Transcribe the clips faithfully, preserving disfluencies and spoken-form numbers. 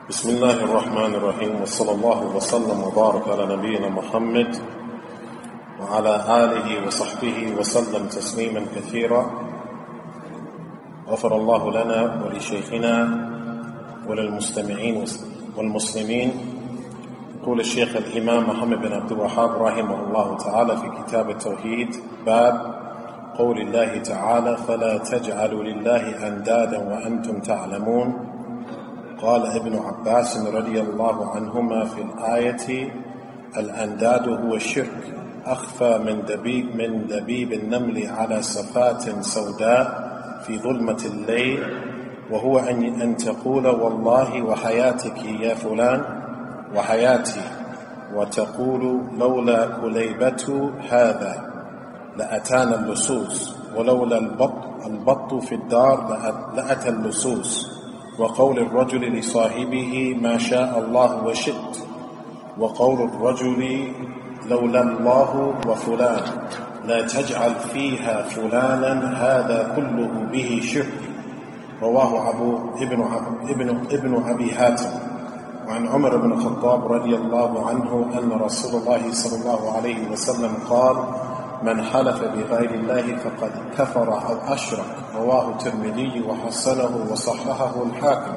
بسم الله الرحمن الرحيم، وصلى الله وسلم وبارك على نبينا محمد وعلى آله وصحبه وسلم تسليما كثيرا. غفر الله لنا ولشيخنا وللمستمعين والمسلمين. يقول الشيخ الإمام محمد بن عبد الوهاب رحمه الله تعالى في كتاب التوحيد: باب قول الله تعالى: فلا تجعلوا لله أندادا وأنتم تعلمون. قال ابن عباس رضي الله عنهما في الآية: الأنداد هو الشرك أخفى من دبيب, من دبيب النمل على صفات سوداء في ظلمة الليل، وهو أن, أن تقول والله وحياتك يا فلان وحياتي، وتقول لولا كليبة هذا لأتانا اللصوص، ولولا البط, البط في الدار لأتى اللصوص. وقول الرجل لصاحبه ما شاء الله وشئت، وقول الرجل لولا الله وفلان لا تجعل فيها فلانا، هذا كله به شرك. رواه أبو ابن, ابن, ابن أبي هاتم. وعن عمر بن الخطاب رضي الله عنه أن رسول الله صلى الله عليه وسلم قال: من حلف بغير الله فقد كفر أو أشرك. رواه الترمذي وحسنه وصححه الحاكم.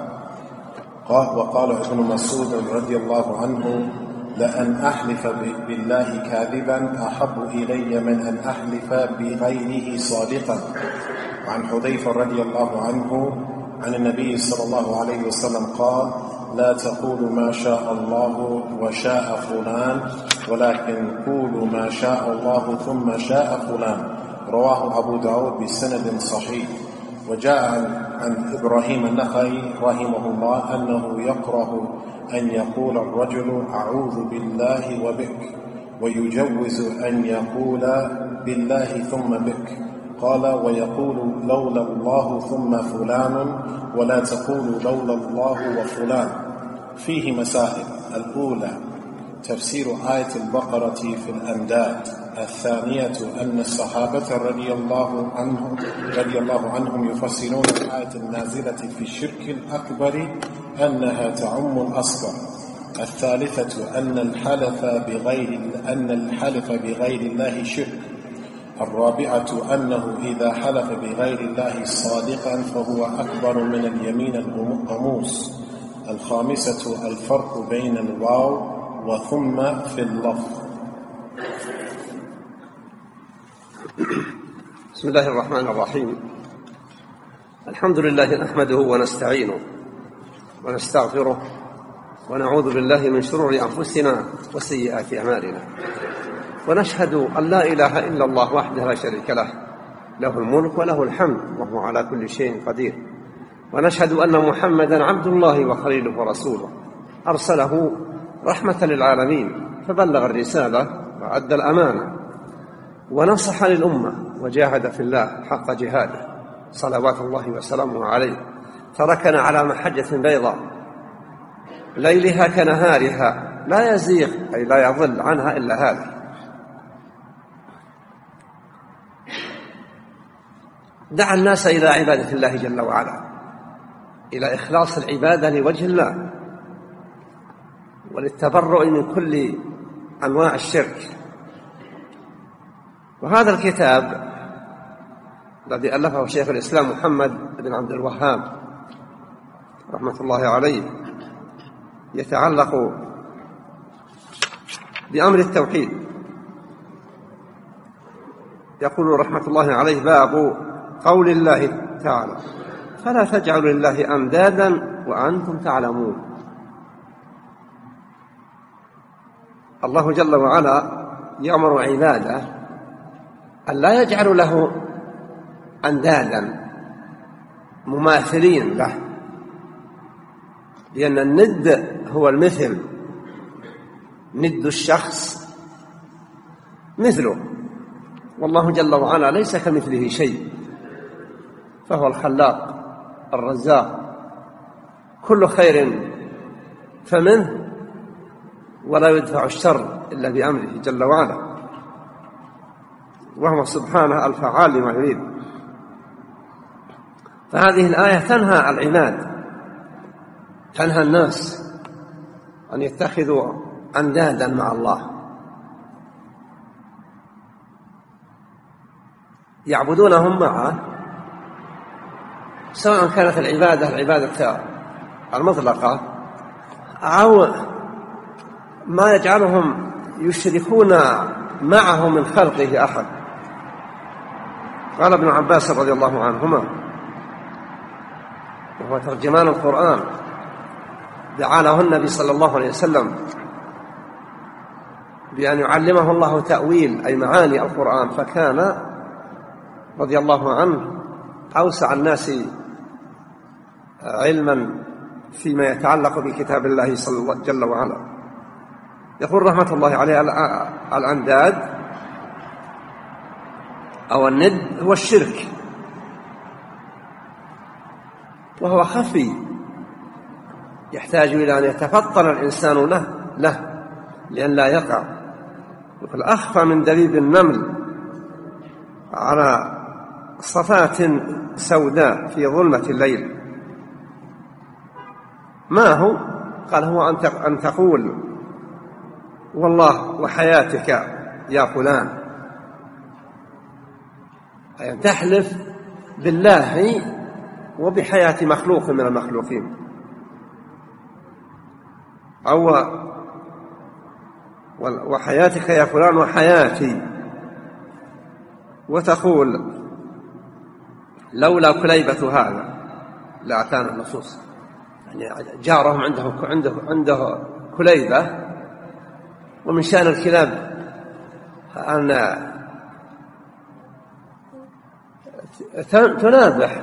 قال وقال ابن مسعود رضي الله عنه: لأن أحلف بالله كاذبا أحب إلي من أن أحلف بغيره صادقا. وعن حذيفة رضي الله عنه عن النبي صلى الله عليه وسلم قال: لا تقولوا ما شاء الله وشاء فلان، ولكن قولوا ما شاء الله ثم شاء فلان. رواه أبو داود بسند صحيح. وجاء عن إبراهيم النخعي رحمه الله أنه يكره أن يقول الرجل أعوذ بالله وبك، ويجوز أن يقول بالله ثم بك. قال: ويقول لولا الله ثم فلان، ولا تقول لولا الله وفلان. فيه مسائل: الأولى تفسير آية البقرة في الأنداد. الثانية أن الصحابة رضي الله عنهم رضي الله عنهم يفسرون الآية النازلة في الشرك الأكبر أنها تعم الأصغر. الثالثة أن الحلف بغير أن الحلف بغير الله شرك. الرابعة أنه إذا حلف بغير الله صادقا فهو أكبر من اليمين الغموس. الخامسة الفرق بين الواو وثم في اللفظ. بسم الله الرحمن الرحيم. الحمد لله نحمده ونستعينه ونستغفره، ونعوذ بالله من شرور أنفسنا وسيئات أعمالنا، ونشهد أن لا إله إلا الله وحده لا شريك له، له الملك وله الحمد وهو على كل شيء قدير. ونشهد أن محمدا عبد الله وخليله ورسوله، أرسله رحمة للعالمين، فبلغ الرسالة وأدى الأمانة ونصح للأمة وجاهد في الله حق جهاده، صلوات الله وسلامه عليه. تركنا على محجة بيضاء ليلها كنهارها لا يزيغ أي لا يضل عنها إلا هذا. دعا الناس إلى عبادة الله جل وعلا، إلى إخلاص العبادة لوجه الله، وللتبرؤ من كل أنواع الشرك. وهذا الكتاب الذي ألفه شيخ الإسلام محمد بن عبد الوهاب رحمة الله عليه يتعلق بأمر التوحيد. يقول رحمة الله عليه: باب قول الله تعالى: فلا تجعلوا لله أندادا وأنتم تعلمون. الله جل وعلا يأمر عباده أن لا يجعلوا له أندادا مماثلين له، لأن الند هو المثل، ند الشخص مثله، والله جل وعلا ليس كمثله شيء، فهو الخلاق الرزاق، كل خير فمنه، ولا يدفع الشر إلا بأمره جل وعلا، وهو سبحانه الفعال لما يريد. فهذه الآية تنهى العناد تنهى الناس أن يتخذوا أندادا مع الله يعبدونهم معه، سواء كانت العبادة العبادة المطلقة أو ما يجعلهم يشركون معه من خلقه أحد. قال ابن عباس رضي الله عنهما وهو ترجمان القرآن، دعا له النبي صلى الله عليه وسلم بأن يعلمه الله تأويل أي معاني القرآن، فكان رضي الله عنه أوسع الناس علما فيما يتعلق بكتاب الله صلى الله جل وعلا. يقول رحمة الله عليه: الأنداد أو الند هو الشرك، وهو خفي يحتاج إلى أن يتفطن الإنسان له, له لأن لا يقع. يقول: أخفى من دبيب النمل على صفات سوداء في ظلمة الليل. ما هو؟ قال: هو أن تقول والله وحياتك يا فلان، أي أن تحلف بالله وبحياة مخلوق من المخلوقين، أو وحياتك يا فلان وحياتي، وتقول لولا كليبة هذا لأتانا النصوص. يعني جارهم عنده عنده عنده كليبة، ومن شأن الكلاب أن تنابح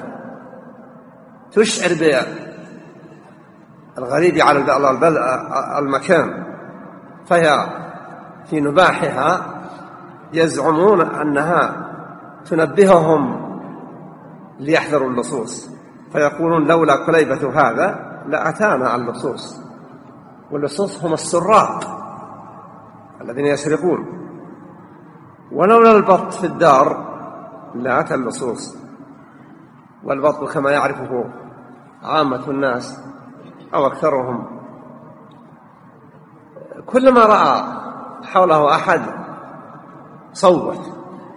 تشعر بالغريب على المكان، فهي في نباحها يزعمون أنها تنبههم ليحذروا اللصوص، فيقولون لولا كليبة هذا لأتانا اللصوص. واللصوص هم السراق الذين يسرقون، ولولا البط في الدار لأتى اللصوص. والبط كما يعرفه عامة الناس أو أكثرهم، كلما رأى حوله أحد صوت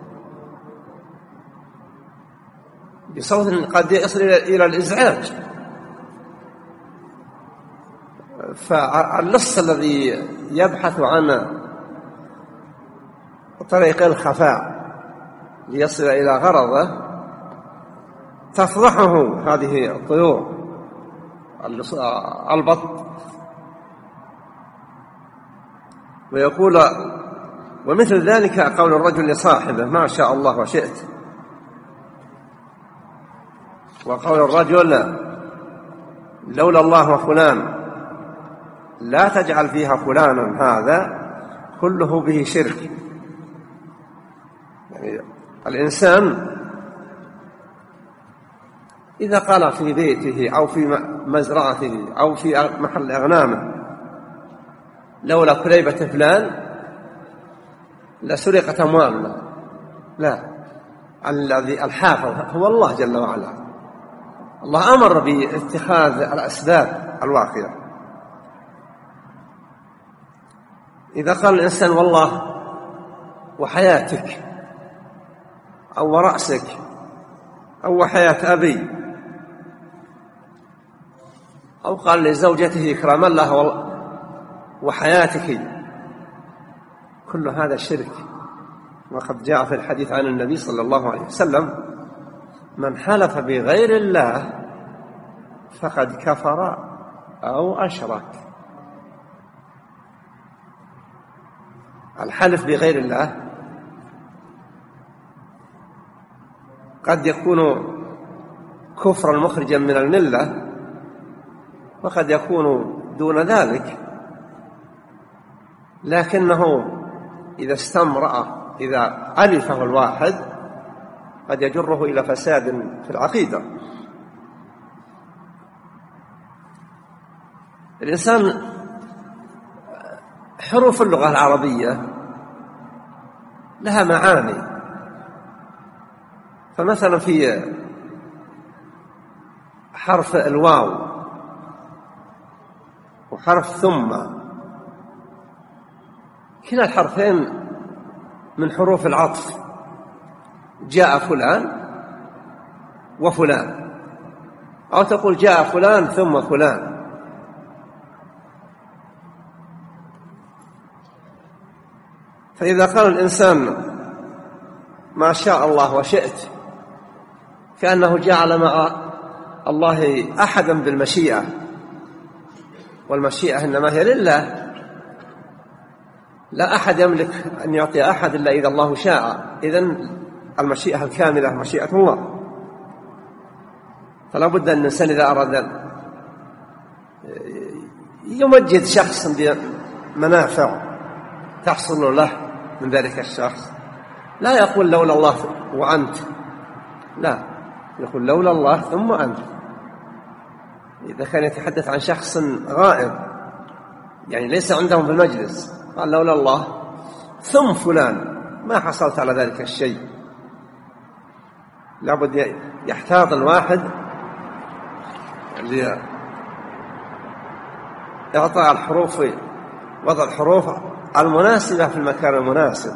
بصوت قد يصل إلى الإزعاج. فاللص الذي يبحث عن طريق الخفاء ليصل إلى غرضه تفضحه هذه الطيور البط. ويقول: ومثل ذلك قول الرجل لصاحبه ما شاء الله وشئت، وقول الرجل لولا الله وفلان لا تجعل فيها فلانا، هذا كله به شرك. يعني الإنسان إذا قال في بيته أو في مزرعته أو في محل أغنامه لولا كليبة فلان لسرقت أموالنا، لا، الذي الحافظ هو الله جل وعلا. الله أمر باتخاذ الأسباب الواقعة. إذا قال الإنسان والله وحياتك أو رأسك أو وحياة أبي، أو قال لزوجته إكراما لها وحياتك، كل هذا شرك. وقد جاء في الحديث عن النبي صلى الله عليه وسلم: من حلف بغير الله فقد كفر أو أشرك. الحلف بغير الله قد يكون كفرا مخرجا من الملة، وقد يكون دون ذلك، لكنه إذا استمرأ إذا ألفه الواحد قد يجره إلى فساد في العقيدة. الإنسان حروف اللغة العربية لها معاني، فمثلا في حرف الواو وحرف ثم، كلا الحرفين من حروف العطف. جاء فلان وفلان، أو تقول جاء فلان ثم فلان. فإذا قال الإنسان ما شاء الله وشئت، كأنه جعل مع الله أحدا بالمشيئة، والمشيئة إنما هي لله، لا أحد يملك أن يعطي أحد إلا إذا الله شاء. إذن المشيئة الكاملة مشيئة الله. فلا بد أن الإنسان إذا أراد أن يمجد شخص بمنافع تحصل له من ذلك الشخص، لا يقول لولا الله وأنت، لا، يقول لولا الله ثم أنت. إذا كان يتحدث عن شخص غائب يعني ليس عندهم في المجلس، قال لولا الله ثم فلان، ما حصلت على ذلك الشيء. لابد يحتاط الواحد لإعطاء الحروف، وضع الحروف المناسبة في المكان المناسب.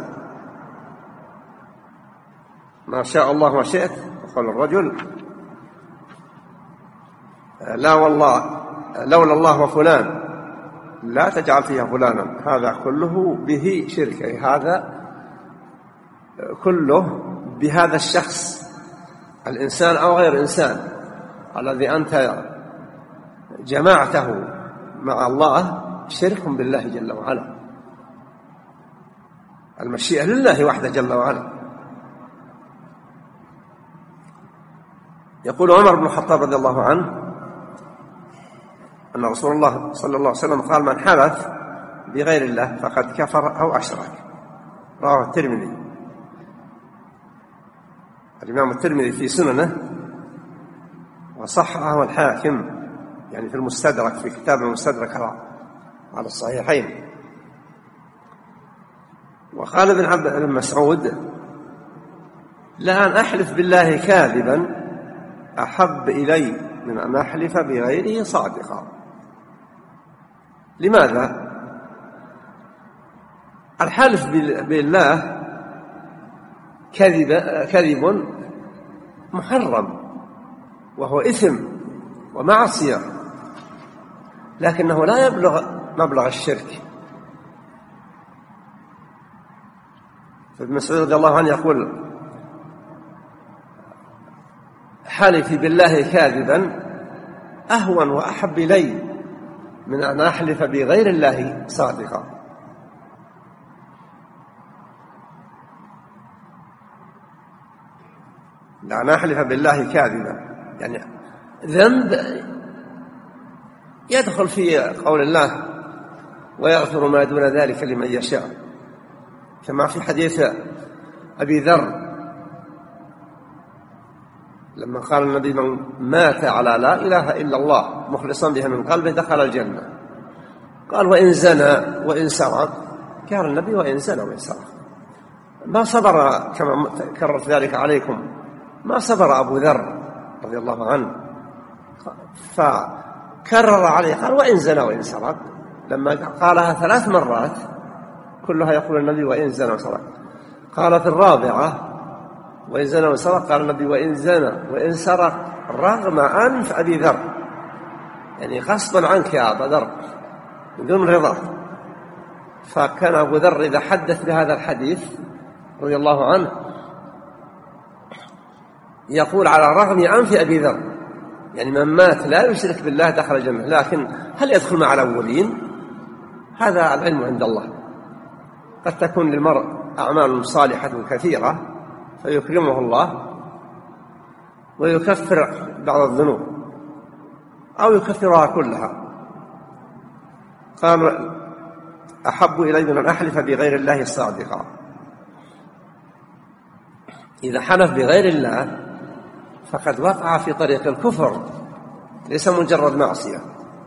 ما شاء الله وشئت، يقول الرجل لا والله لولا الله وفلان، لا تجعل فيها فلانا، هذا كله به شرك، هذا كله بهذا الشخص الإنسان أو غير إنسان الذي أنت جمعته مع الله شرك بالله جل وعلا. المشيئة لله وحده جل وعلا. يقول عمر بن الخطاب رضي الله عنه أن رسول الله صلى الله عليه وسلم قال من حلف بغير الله فقد كفر أو أشرك. رواه الترمذي. الإمام الترمذي في سننه وصححه الحاكم يعني في المستدرك، في كتاب المستدرك على الصحيحين. وقال ابن عبد بن مسعود لأن أحلف بالله كاذبا أحب إلي من أن أحلف بغيره صادقا. لماذا؟ الحلف بالله كذب, كذب محرم وهو إثم ومعصية، لكنه لا يبلغ مبلغ الشرك. فابن مسعود رضي الله عنه يقول حلفي بالله كاذبا أهون وأحب إلي من أن أحلف بغير الله صادقا. لأن أحلف بالله كاذبا يعني ذنب يدخل في قول الله ويغفر ما دون ذلك لمن يشاء، كما في حديث أبي ذر لما قال النبي من مات على لا إله إلا الله مخلصا بها من قلبه دخل الجنة. قال وإن زنى وإن سرق، قال النبي وإن زنى وإن سرق. ما صبر كما كررت ذلك عليكم، ما صبر أبو ذر رضي الله عنه فكرر عليه قال وإن زنى وإن سرق. لما قالها ثلاث مرات كلها يقول النبي وإن زنى وسرق. قال في الرابعة وإن زنى وسرق قال النبي وإن زنى وإن سرق رغم أنف أبي ذر، يعني غصبا عنك يا أبا ذر من دون رضا. فكان أبو ذر إذا حدث بهذا الحديث رضي الله عنه يقول على رغم أنف أبي ذر، يعني من مات لا يشرك بالله دخل الجنة. لكن هل يدخل مع الأولين؟ هذا العلم عند الله. قد تكون للمرء أعمال صالحة كثيرة فيكرمه الله ويكفر بعض الذنوب أو يكفرها كلها. قال أحب إلي من أن أحلف بغير الله صادقا. إذا حلف بغير الله فقد وقع في طريق الكفر، ليس مجرد معصية.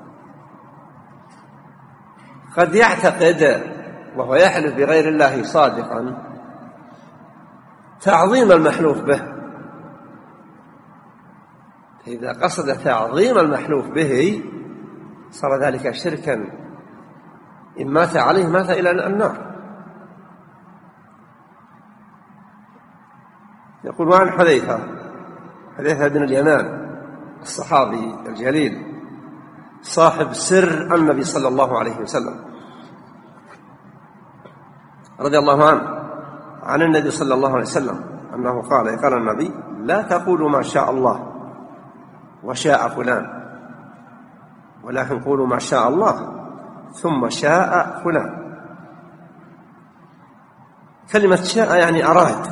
قد يعتقد وهو يحلف بغير الله صادقا تعظيم المحلوف به، إذا قصد تعظيم المحلوف به صار ذلك شركا، إن مات عليه مات إلى النار. يقول وعن حذيفة حذيفة بن اليمان الصحابي الجليل صاحب سر النبي صلى الله عليه وسلم رضي الله عنه عن النبي صلى الله عليه وسلم أنه قال قال النبي: لا تقولوا ما شاء الله وشاء فلان، ولكن قولوا ما شاء الله ثم شاء فلان. كلمة شاء يعني أراد،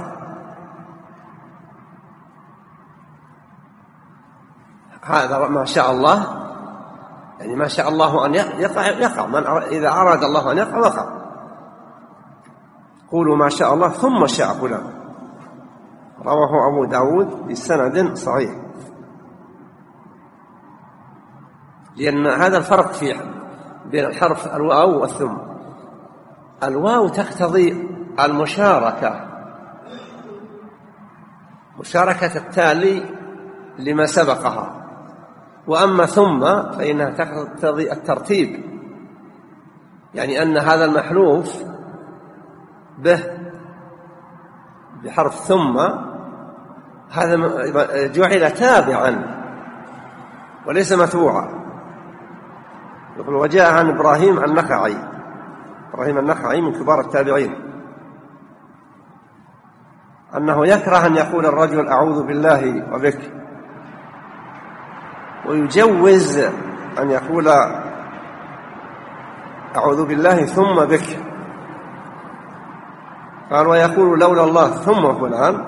هذا ما شاء الله يعني ما شاء الله أن يقع يقع، من إذا أراد الله أن يقع وقع. قولوا ما شاء الله ثم شاء فلان. رواه أبو داود بسند صحيح. لأن هذا الفرق في بين الحرف الواو والثم. الواو تقتضي المشاركة، مشاركة التالي لما سبقها، وأما ثم فإنها تقتضي الترتيب، يعني أن هذا المحلوف به بحرف ثم هذا جعل تابعا وليس متبوعا. يقول وجاء عن إبراهيم النخعي، إبراهيم النخعي من كبار التابعين، أنه يكره أن يقول الرجل أعوذ بالله وبك، ويجوز أن يقول أعوذ بالله ثم بك. قال ويقول لولا الله ثم فلان،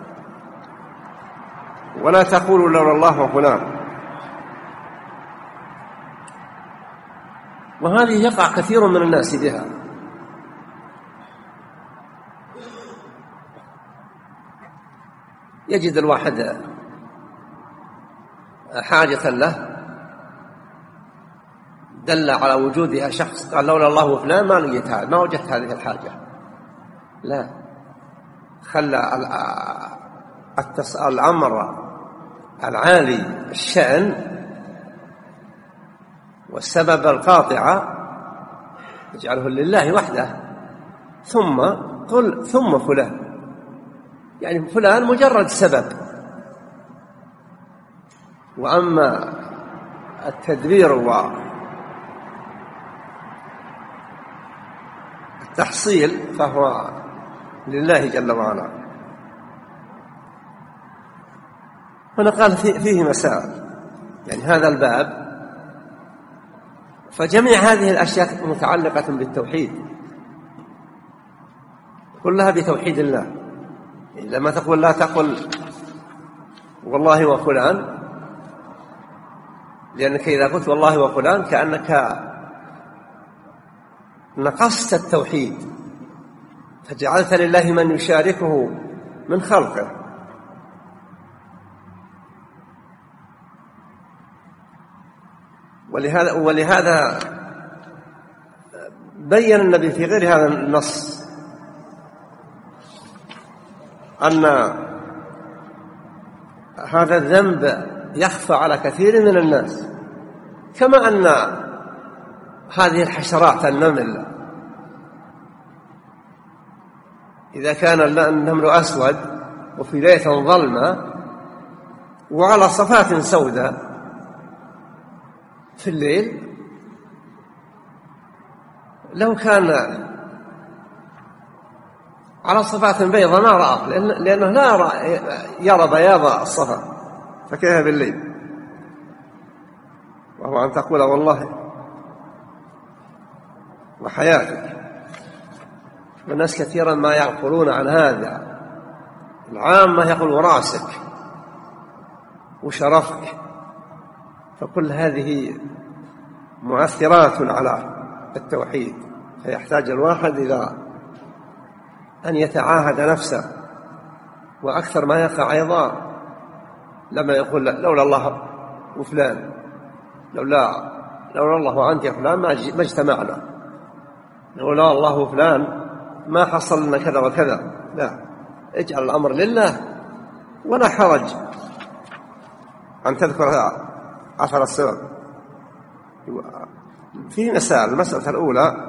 ولا تقول لولا الله وفلان. وهذه يقع كثير من الناس بها، يجد الواحد حاجة له دل على وجودها شخص قال لولا الله وفلان ما لقيت هذا، ما وجدت هذه الحاجة. لا، خلى الأمر العالي الشأن والسبب القاطع يجعله لله وحده، ثم قل ثم فلان، يعني فلان مجرد سبب. وأما التدبير والتحصيل فهو لله جل وعلا. هنا قال فيه مسائل، يعني هذا الباب، فجميع هذه الأشياء متعلقة بالتوحيد كلها بتوحيد الله. لما تقول لا تقل والله وفلان، لأنك إذا قلت والله وفلان كأنك نقصت التوحيد، فجعلت لله من يشاركه من خلقه. ولهذا, ولهذا بين النبي في غير هذا النص أن هذا الذنب يخفى على كثير من الناس، كما أن هذه الحشرات النمل إذا كان النمل أسود وفي ليلة ظلمة وعلى صفات سوداء في الليل، لو كان على صفات بيضاء ما رأى، لأنه لا يرى بياض الصفا، فكيف بالليل؟ وهو أن تقول والله وحياتك. والناس كثيرا ما يعقلون عن هذا، العامة يقول رأسك وشرفك، فكل هذه مؤثرات على التوحيد، فيحتاج الواحد إلى أن يتعاهد نفسه. وأكثر ما يقع أيضا لما يقول لولا الله وفلان، لولا لولا الله وأنت يا فلان ما اجتمعنا، لولا الله وفلان ما حصل لنا كذا وكذا. لا، اجعل الأمر لله، ولا حرج أن تذكر أثر السبب. في مسائل. المسألة الأولى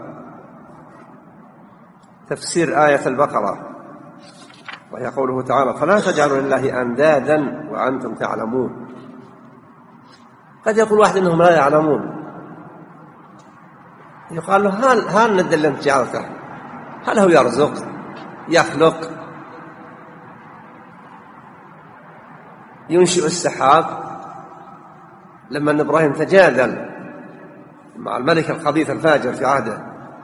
تفسير آية البقرة، وهي قوله تعالى: فلا تجعلوا لله أندادا وأنتم تعلمون. قد يقول واحد إنهم لا يعلمون، يقال له: هل هل ند اللي أنت جعلته، هل هو يرزق يخلق ينشئ السحاب؟ لما أن إبراهيم تجادل مع الملك الخبيث الفاجر في عهده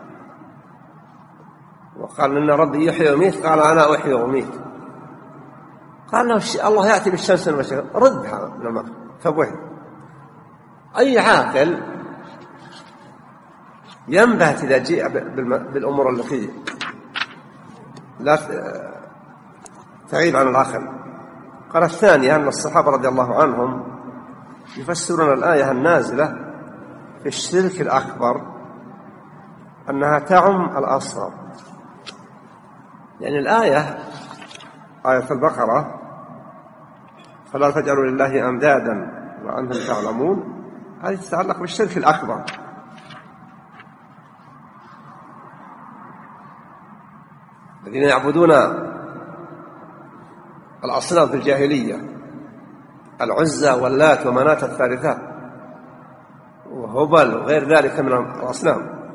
وقال: إن ربي يحيي ويميت، قال: أنا أحيي وأميت. قال له: الله يأتي بالشمس من المشرق، ردها من المغرب. فبوه أي عاقل ينبهت إذا جاء بالأمور التي لا تعيب عن العقل. قال الثانية أن الصحابة رضي الله عنهم يفسرون الآية النازلة في الشرك الأكبر أنها تعم الأصغر، يعني الآية آية البقرة: فلا تجعلوا لله أندادا وأنتم تعلمون، هذه تتعلق بالشرك الأكبر. الذين يعبدون الأصنام في الجاهلية، العزى واللات ومناة الثالثات وهبل وغير ذلك من الأصنام.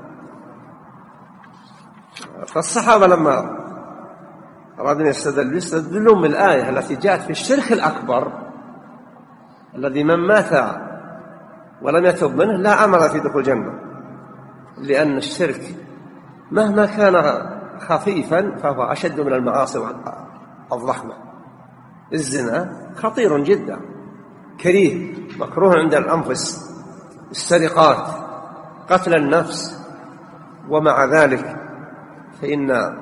فالصحابة لما أرادوا يستدلوا يستدلون بالآية التي جاءت في الشرك الأكبر الذي من مات ولم يتب منه لا أمل في دخول الجنة، لأن الشرك مهما كان خفيفا فهو أشد من المعاصي الضخمة. الزنا خطير جدا، كريه، مكروه عند الأنفس، السرقات، قتل النفس، ومع ذلك فإن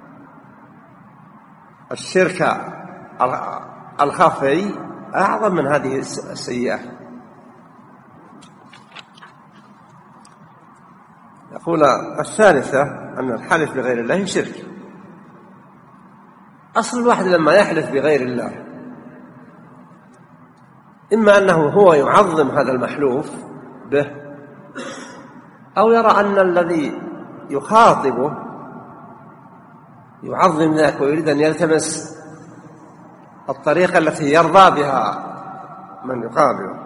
الشرك الخفي أعظم من هذه السيئة. يقول الثالثة أن الحلف بغير الله شرك. أصل الواحد لما يحلف بغير الله إما أنه هو يعظم هذا المحلوف به، أو يرى أن الذي يخاطبه يعظم ذاك ويريد أن يلتمس الطريقة التي يرضى بها من يقابله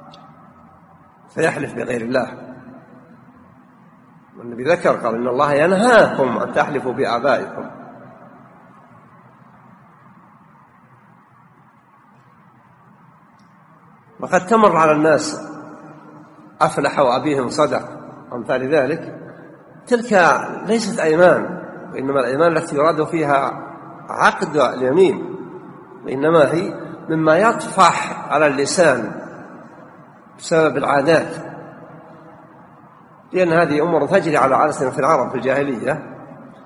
فيحلف بغير الله. والنبي ذكر قال: إن الله ينهاكم أن تحلفوا بآبائكم. وقد تمر على الناس أفلح وأبيهم صدق أمثال ذلك. تلك ليست أيمان، وإنما الأيمان التي يراد فيها عقد اليمين، وإنما هي مما يطفح على اللسان بسبب العادات، لأن هذه أمور تجري على ألسنة العرب في الجاهلية،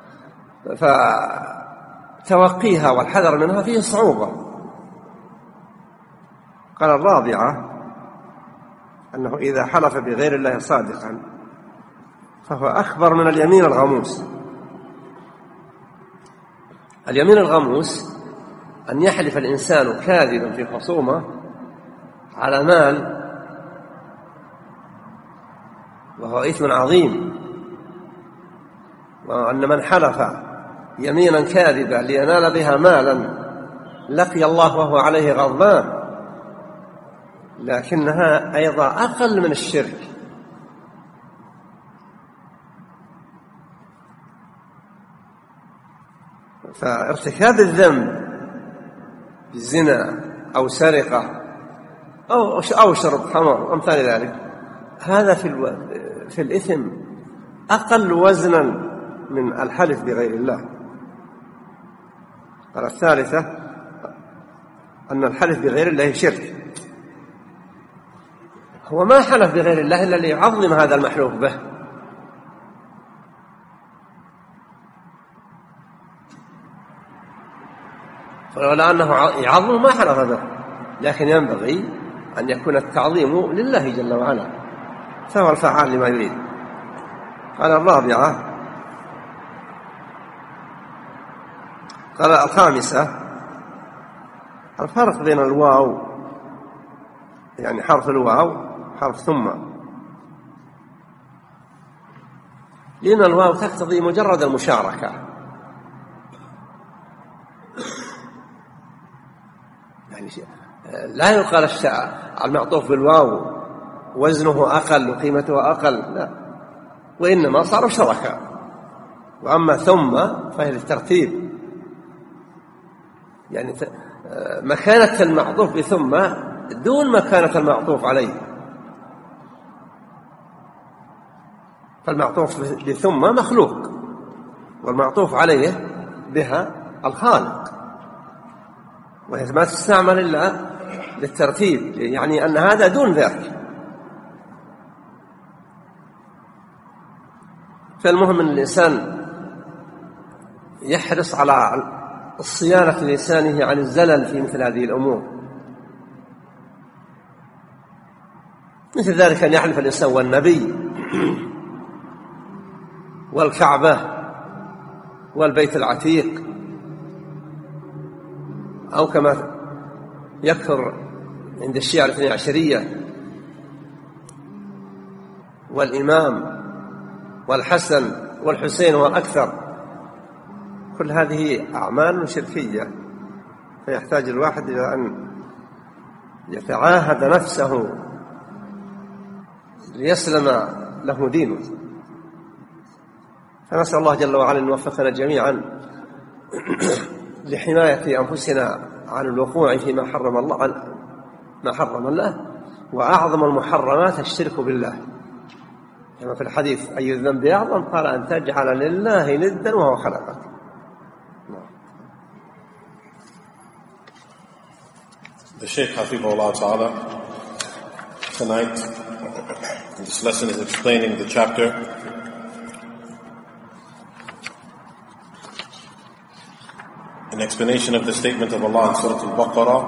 فتوقيها والحذر منها فيه صعوبة. قال الرابعة أنه إذا حلف بغير الله صادقا فهو أخبر من اليمين الغموس. اليمين الغموس أن يحلف الإنسان كاذبا في خصومة على مال، وهو إثم عظيم. وأن من حلف يمينا كاذبا لينال بها مالا لقي الله وهو عليه غضبان، لكنها أيضا أقل من الشرك. فارتكاب الذنب بالزنا أو سرقة أو أو شرب خمر أمثال ذلك، هذا في الو... في الإثم أقل وزنا من الحلف بغير الله. قال الثالثة أن الحلف بغير الله شرك. هو ما حلف بغير الله إلا ليعظم هذا المحلوف به، فلولا أنه يعظم ما حلف به، لكن ينبغي أن يكون التعظيم لله جل وعلا، فهو الفعال لما يريد. قال الرابعة قال الخامسة الفرق بين الواو، يعني حرف الواو حرف ثم، لأن الواو تقتضي مجرد المشاركة، يعني لا يقال المعطوف بالواو وزنه أقل وقيمته أقل، لا، وإنما صاروا شركاء. وأما ثم فهي للترتيب، يعني مكانة المعطوف بثم دون مكانة المعطوف عليه، فالمعطوف بثم مخلوق والمعطوف عليه بها الخالق، وهي ما تستعمل إلا للترتيب، يعني أن هذا دون ذاك. فالمهم أن الإنسان يحرص على الصيانة لسانه عن الزلل في مثل هذه الأمور، مثل ذلك أن يحلف الإنسان والنبي والكعبة والبيت العتيق، أو كما يكثر عند الشيعة الاثني عشرية والإمام والحسن والحسين والأكثر. كل هذه أعمال شركية، فيحتاج الواحد إلى أن يتعاهد نفسه ليسلم له دينه. فنسأل الله جل وعلا أن يوفقنا جميعا لحماية أنفسنا عن الوقوع فيما حرم الله عن ما حرم الله، وأعظم المحرمات الشرك بالله، كما في الحديث: أي الذنب أعظم؟ قال أن تجعل لله ندا وهو خلقك. The Shaykh Hafidhullah Ta'ala tonight, this lesson is explaining the chapter an explanation of the statement of Allah in Surah Al-Baqarah,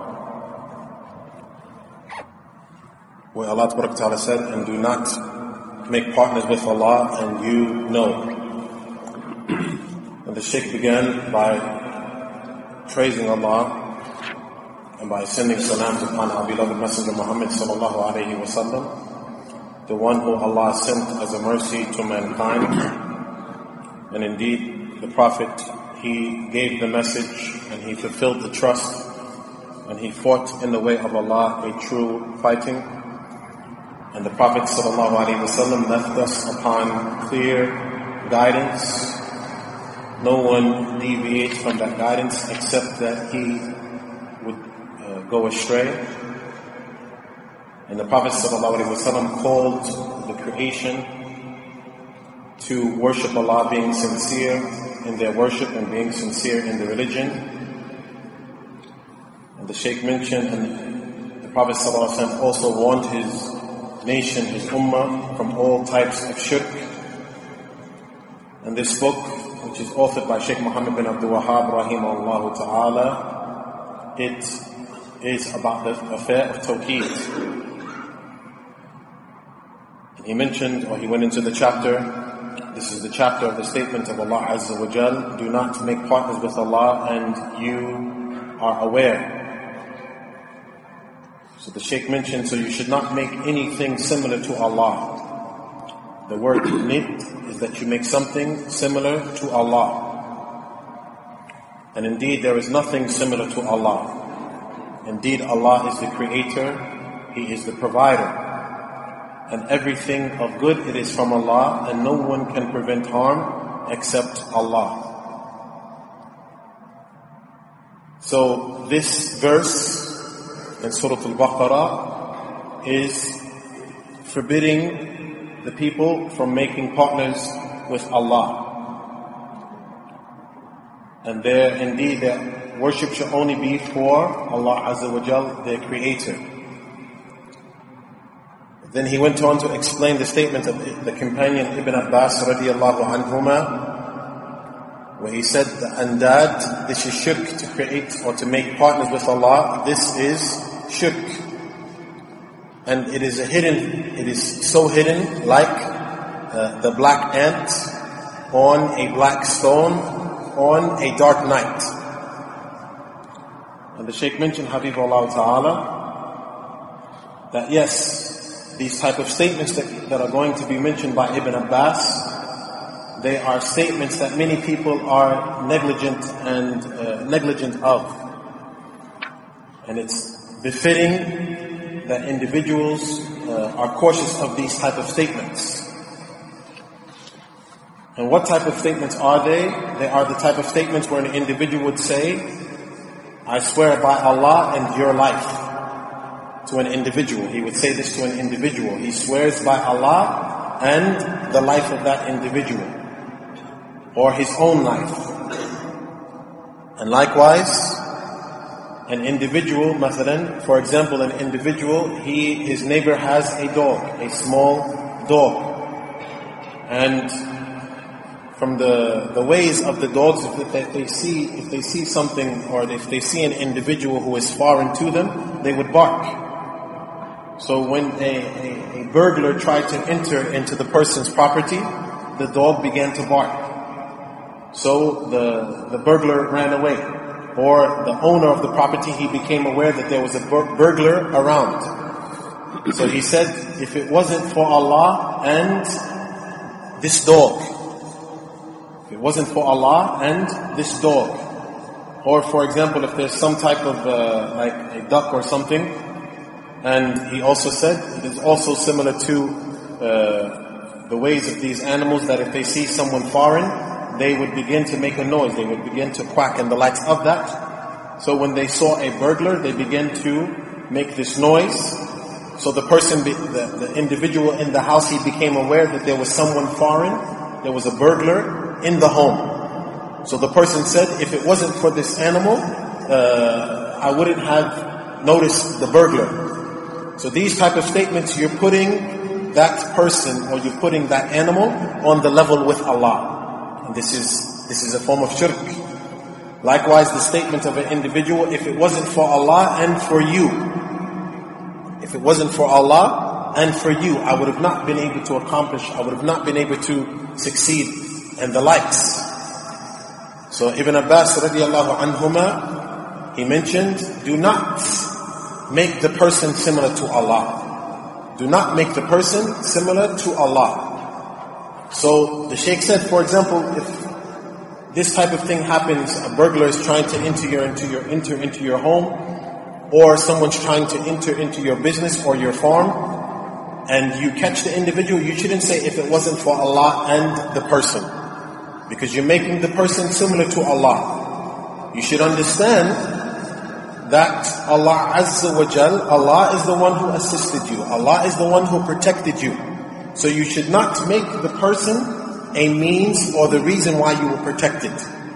where Allah Ta'ala said, and do not make partners with Allah, and you know. And the Shaykh began by praising Allah and by sending salams upon our beloved Messenger Muhammad sallallahu alayhi wa sallam, the one who Allah sent as a mercy to mankind. And indeed, the Prophet, he gave the message and he fulfilled the trust and he fought in the way of Allah a true fighting. And the Prophet sallallahu alayhi wa sallam left us upon clear guidance. No one deviates from that guidance except that he would uh, go astray. And the Prophet ﷺ called the creation to worship Allah, being sincere in their worship and being sincere in the religion. And the Shaykh mentioned, and the Prophet ﷺ also warned his nation, his ummah, from all types of shirk. And this book, which is authored by Shaykh Muhammad bin Abdul Wahhab rahimahullah ta'ala, it is about the affair of Tawheed. And he mentioned, or he went into the chapter, this is the chapter of the statement of Allah Azza wa Jal, do not make partners with Allah and you are aware. So the Shaykh mentioned, so you should not make anything similar to Allah. The word nid is that you make something similar to Allah. And indeed there is nothing similar to Allah. Indeed Allah is the creator, He is the provider. And everything of good, it is from Allah, and no one can prevent harm except Allah. So this verse in Surah Al-Baqarah is forbidding the people from making partners with Allah. And there, indeed, their worship should only be for Allah Azza wa Jal, their creator. Then he went on to explain the statement of the companion Ibn Abbas radiallahu anhuma, where he said, the andad, this is shirk, to create or to make partners with Allah, this is shirk. And it is a hidden, it is so hidden, like uh, the black ant on a black stone on a dark night. And the Shaykh mentioned, Habibullah Ta'ala, that yes, these type of statements that, that are going to be mentioned by Ibn Abbas, they are statements that many people are negligent and uh, negligent of. And it's befitting that individuals uh, are cautious of these type of statements. And what type of statements are they? They are the type of statements where an individual would say, I swear by Allah and your life, to an individual. He would say this to an individual. He swears by Allah and the life of that individual, or his own life. And likewise, an individual, mathalan, for example, an individual, he, his neighbor has a dog, a small dog. And from the, the ways of the dogs, if they, if they see, if they see something, or if they see an individual who is foreign to them, they would bark. So when a, a, a burglar tried to enter into the person's property, the dog began to bark. So the, the burglar ran away. Or the owner of the property, he became aware that there was a bur- burglar around. So he said, if it wasn't for Allah and this dog, if it wasn't for Allah and this dog, or for example, if there's some type of uh, like a duck or something, and he also said, it is also similar to uh, the ways of these animals, that if they see someone foreign, they would begin to make a noise, they would begin to quack, and the likes of that. So when they saw a burglar, they began to make this noise. So the person, be, the, the individual in the house, he became aware that there was someone foreign, there was a burglar in the home. So the person said, if it wasn't for this animal, uh, I wouldn't have noticed the burglar. So these type of statements, you're putting that person, or you're putting that animal on the level with Allah. And this is this is a form of shirk. Likewise, the statement of an individual, if it wasn't for Allah and for you, if it wasn't for Allah and for you, I would have not been able to accomplish, I would have not been able to succeed, and the likes. So Ibn Abbas radiallahu anhuma, he mentioned, do not make the person similar to Allah. Do not make the person similar to Allah. So the Shaykh said, for example, if this type of thing happens, a burglar is trying to enter your into your enter into your home, or someone's trying to enter into your business or your farm, and you catch the individual, you shouldn't say, if it wasn't for Allah and the person, because you're making the person similar to Allah. You should understand that Allah Azza wa Jal, Allah is the one who assisted you. Allah is the one who protected you. So you should not make the person a means or the reason why you were protected.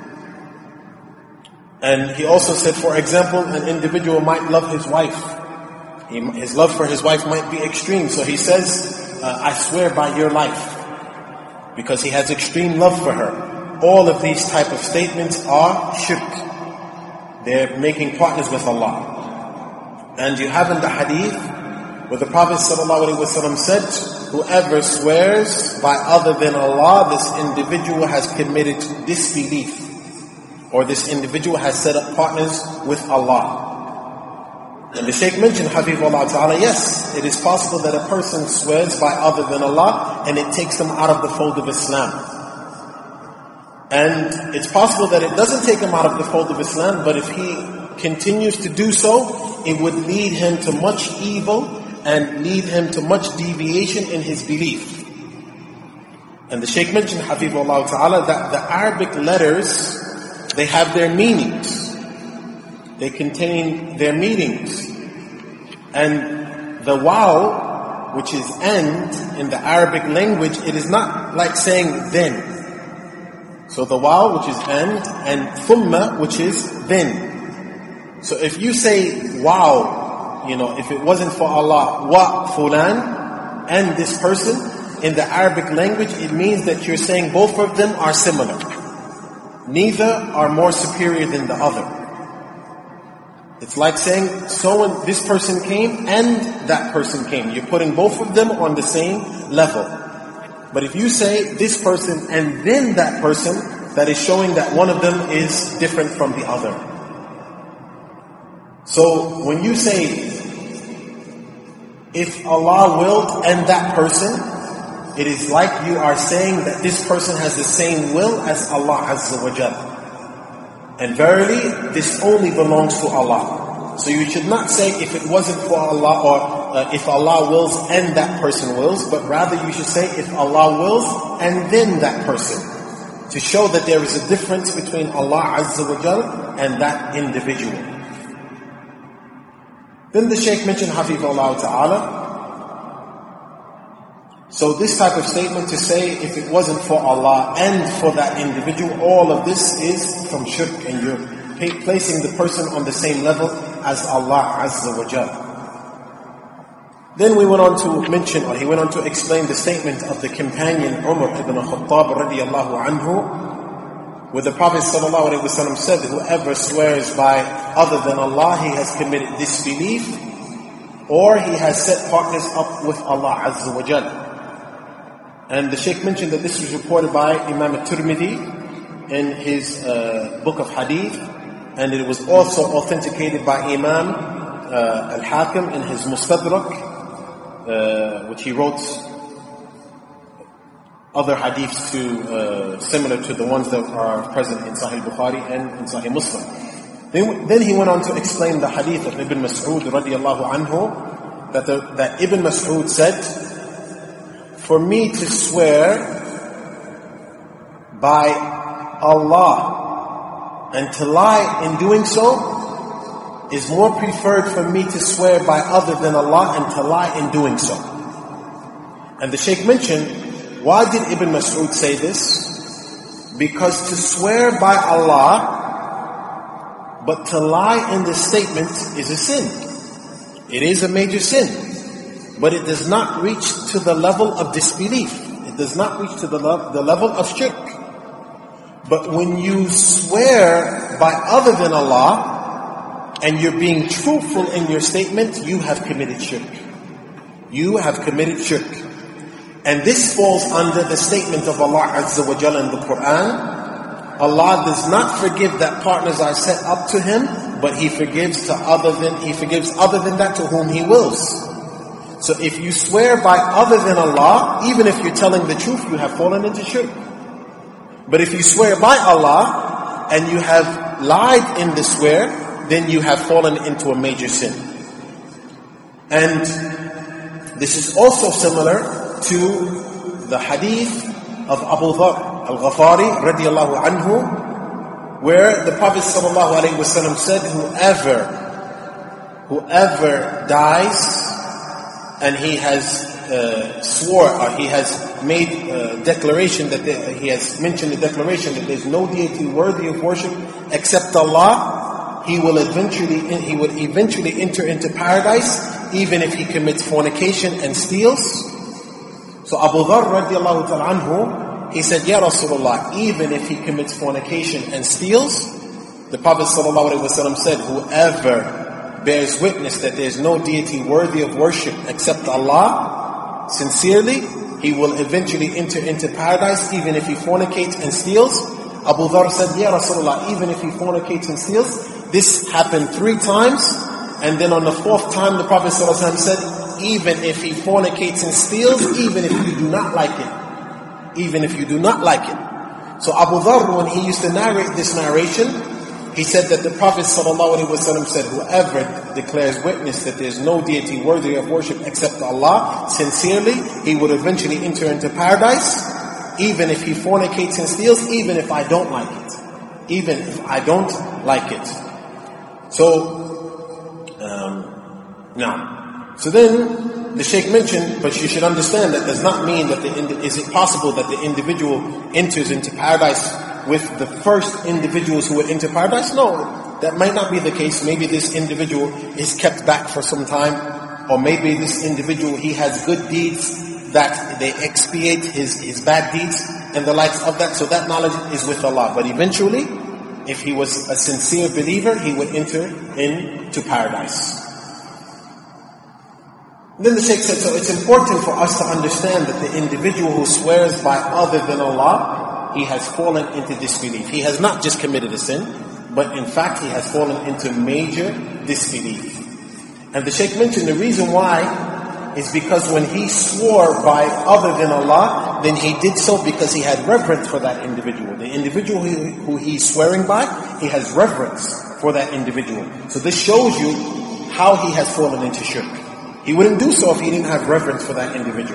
And he also said, for example, an individual might love his wife. He, his love for his wife might be extreme. So he says, uh, I swear by your life, because he has extreme love for her. All of these type of statements are shirk. They're making partners with Allah. And you have in the hadith where the Prophet ﷺ said, whoever swears by other than Allah, this individual has committed disbelief, or this individual has set up partners with Allah. And the Shaykh mentioned, Hafizahullah Ta'ala, yes, it is possible that a person swears by other than Allah, and it takes them out of the fold of Islam. And it's possible that it doesn't take him out of the fold of Islam, but if he continues to do so, it would lead him to much evil, and lead him to much deviation in his belief. And the Shaykh mentioned, Hafizahullah Ta'ala, that the Arabic letters, they have their meanings. They contain their meanings. And the waw, which is end in the Arabic language, it is not like saying then. So the waw, which is end, and thumma, which is then. So if you say wow, you know, if it wasn't for Allah, wa fulan, and this person, in the Arabic language, it means that you're saying both of them are similar. Neither are more superior than the other. It's like saying, so when this person came and that person came. You're putting both of them on the same level. But if you say this person and then that person, that is showing that one of them is different from the other. So when you say, if Allah willed and that person, it is like you are saying that this person has the same will as Allah Azza wa Jal. And verily, this only belongs to Allah. So you should not say if it wasn't for Allah, or uh, if Allah wills and that person wills, but rather you should say if Allah wills and then that person. To show that there is a difference between Allah Azza wa Jal and that individual. Then the Shaykh mentioned Hafizahullah Ta'ala. So this type of statement to say if it wasn't for Allah and for that individual, all of this is from shirk, and you're placing the person on the same level as Allah Azza wa Jal. Then we went on to mention, or he went on to explain the statement of the companion Umar ibn Khattab radiyallahu anhu, where the Prophet sallallahu alaihi wasallam said, whoever swears by other than Allah, he has committed disbelief, or he has set partners up with Allah Azza wa Jal. And the Shaykh mentioned that this was reported by Imam al-Tirmidhi in his uh, book of Hadith, and it was also authenticated by Imam uh, al-Hakim in his Mustadrak, uh, which he wrote other hadiths to uh, similar to the ones that are present in Sahih Bukhari and in Sahih Muslim. Then, then he went on to explain the hadith of Ibn Mas'ud radiyallahu anhu, that, the, that Ibn Mas'ud said, for me to swear by Allah and to lie in doing so is more preferred for me to swear by other than Allah and to lie in doing so. And the Shaykh mentioned, why did Ibn Mas'ud say this? Because to swear by Allah but to lie in the statement is a sin. It is a major sin. But it does not reach to the level of disbelief. It does not reach to the, lo- the level of shirk. But when you swear by other than Allah, and you're being truthful in your statement, you have committed shirk. You have committed shirk. And this falls under the statement of Allah Azza wa Jalla in the Quran. Allah does not forgive that partners are set up to Him, but He forgives to other than He forgives other than that to whom He wills. So if you swear by other than Allah, even if you're telling the truth, you have fallen into shirk. But if you swear by Allah and you have lied in the swear, then you have fallen into a major sin. And this is also similar to the hadith of Abu Dharr al-Ghafari radiyallahu anhu, where the Prophet sallallahu alaihi wasallam said, whoever, whoever dies and he has uh, swore, or he has made a declaration that there, he has mentioned the declaration that there's no deity worthy of worship except Allah, he will eventually he will eventually enter into paradise, even if he commits fornication and steals. So Abu Dharr radiallahu ta'ala anhu, he said, Ya Rasulullah, even if he commits fornication and steals, the Prophet sallallahu alaihi wasallam said, whoever bears witness that there is no deity worthy of worship except Allah, sincerely, he will eventually enter into paradise even if he fornicates and steals. Abu Dharr said, Ya Rasulullah, even if he fornicates and steals, this happened three times, and then on the fourth time the Prophet ﷺ said, even if he fornicates and steals, even if you do not like it, even if you do not like it. So Abu Dharr, when he used to narrate this narration, he said that the Prophet ﷺ said, whoever declares witness that there is no deity worthy of worship except Allah, sincerely, he would eventually enter into paradise, even if he fornicates and steals, even if I don't like it. Even if I don't like it. So, um, now, so then the Shaykh mentioned, but you should understand that does not mean that the, is it possible that the individual enters into paradise with the first individuals who would enter paradise? No, that might not be the case. Maybe this individual is kept back for some time, or maybe this individual, he has good deeds that they expiate his, his bad deeds and the likes of that. So that knowledge is with Allah. But eventually, if he was a sincere believer, he would enter into paradise. Then the Shaykh said, so it's important for us to understand that the individual who swears by other than Allah, he has fallen into disbelief. He has not just committed a sin, but in fact he has fallen into major disbelief. And the Shaykh mentioned the reason why is because when he swore by other than Allah, then he did so because he had reverence for that individual. The individual who, who he's swearing by, he has reverence for that individual. So this shows you how he has fallen into shirk. He wouldn't do so if he didn't have reverence for that individual.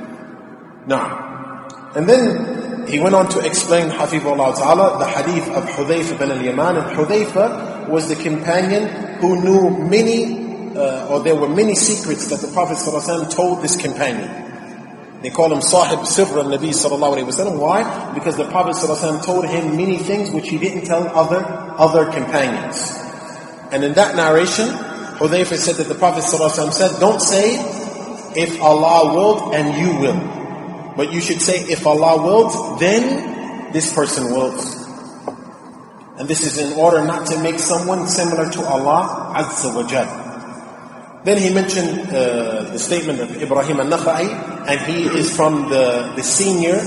Now, and then he went on to explain, Hafizahullah Ta'ala, the hadith of Hudhayfa bin al-Yaman. And Hudhayfa was the companion who knew many Uh, or there were many secrets that the Prophet ﷺ told this companion. They call him Sahib Sirr al-Nabi sallallahu alayhi wa sallam. Why? Because the Prophet ﷺ told him many things which he didn't tell other other companions. And in that narration, Hudhayfa said that the Prophet ﷺ said, don't say, if Allah willed and you will. But you should say, if Allah willed, then this person willed. And this is in order not to make someone similar to Allah Azza wa Jalla. Then he mentioned uh, the statement of Ibrahim al-Nakha'i, and he is from the, the senior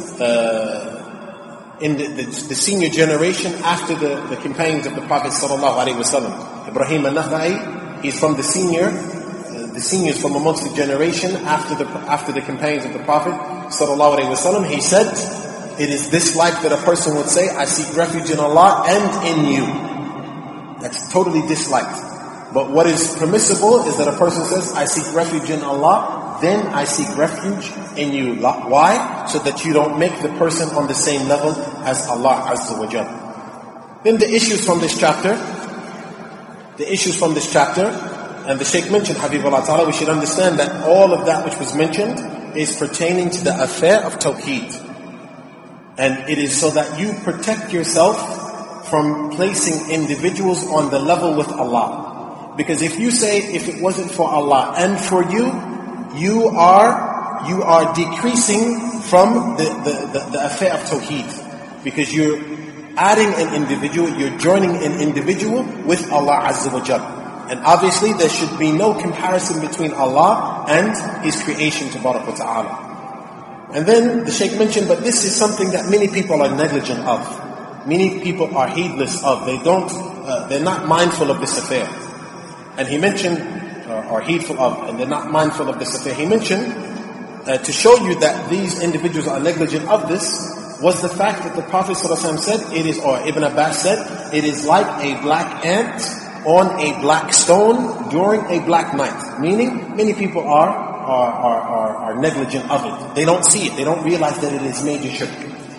uh, in the, the, the senior generation after the, the companions of the Prophet sallallahu alaihi wasallam. Ibrahim al-Nakha'i, he's from the senior, uh, the seniors from amongst the generation after the after the companions of the Prophet sallallahu alaihi wasallam. He said, "It is disliked that a person would say, I seek refuge in Allah and in you." That's totally disliked. But what is permissible is that a person says, I seek refuge in Allah, then I seek refuge in you. Why? So that you don't make the person on the same level as Allah Azza wa Jalla. Then the issues from this chapter, the issues from this chapter, and the Shaykh mentioned, Habibullah Ta'ala, we should understand that all of that which was mentioned is pertaining to the affair of Tawheed. And it is so that you protect yourself from placing individuals on the level with Allah. Because if you say, if it wasn't for Allah and for you, you are you are decreasing from the, the, the, the affair of Tawheed. Because you're adding an individual, you're joining an individual with Allah Azza wa Jalla. And obviously there should be no comparison between Allah and His creation, Tabarak wa Ta'ala. And then the Shaykh mentioned, but this is something that many people are negligent of. Many people are heedless of. They don't, uh, they're not mindful of this affair. And he mentioned, uh, or heedful of, and they're not mindful of this affair. He mentioned, uh, to show you that these individuals are negligent of this, was the fact that the Prophet ﷺ said, it is, or Ibn Abbas said, it is like a black ant on a black stone during a black night. Meaning, many people are, are, are, are, are negligent of it. They don't see it. They don't realize that it is major shirk.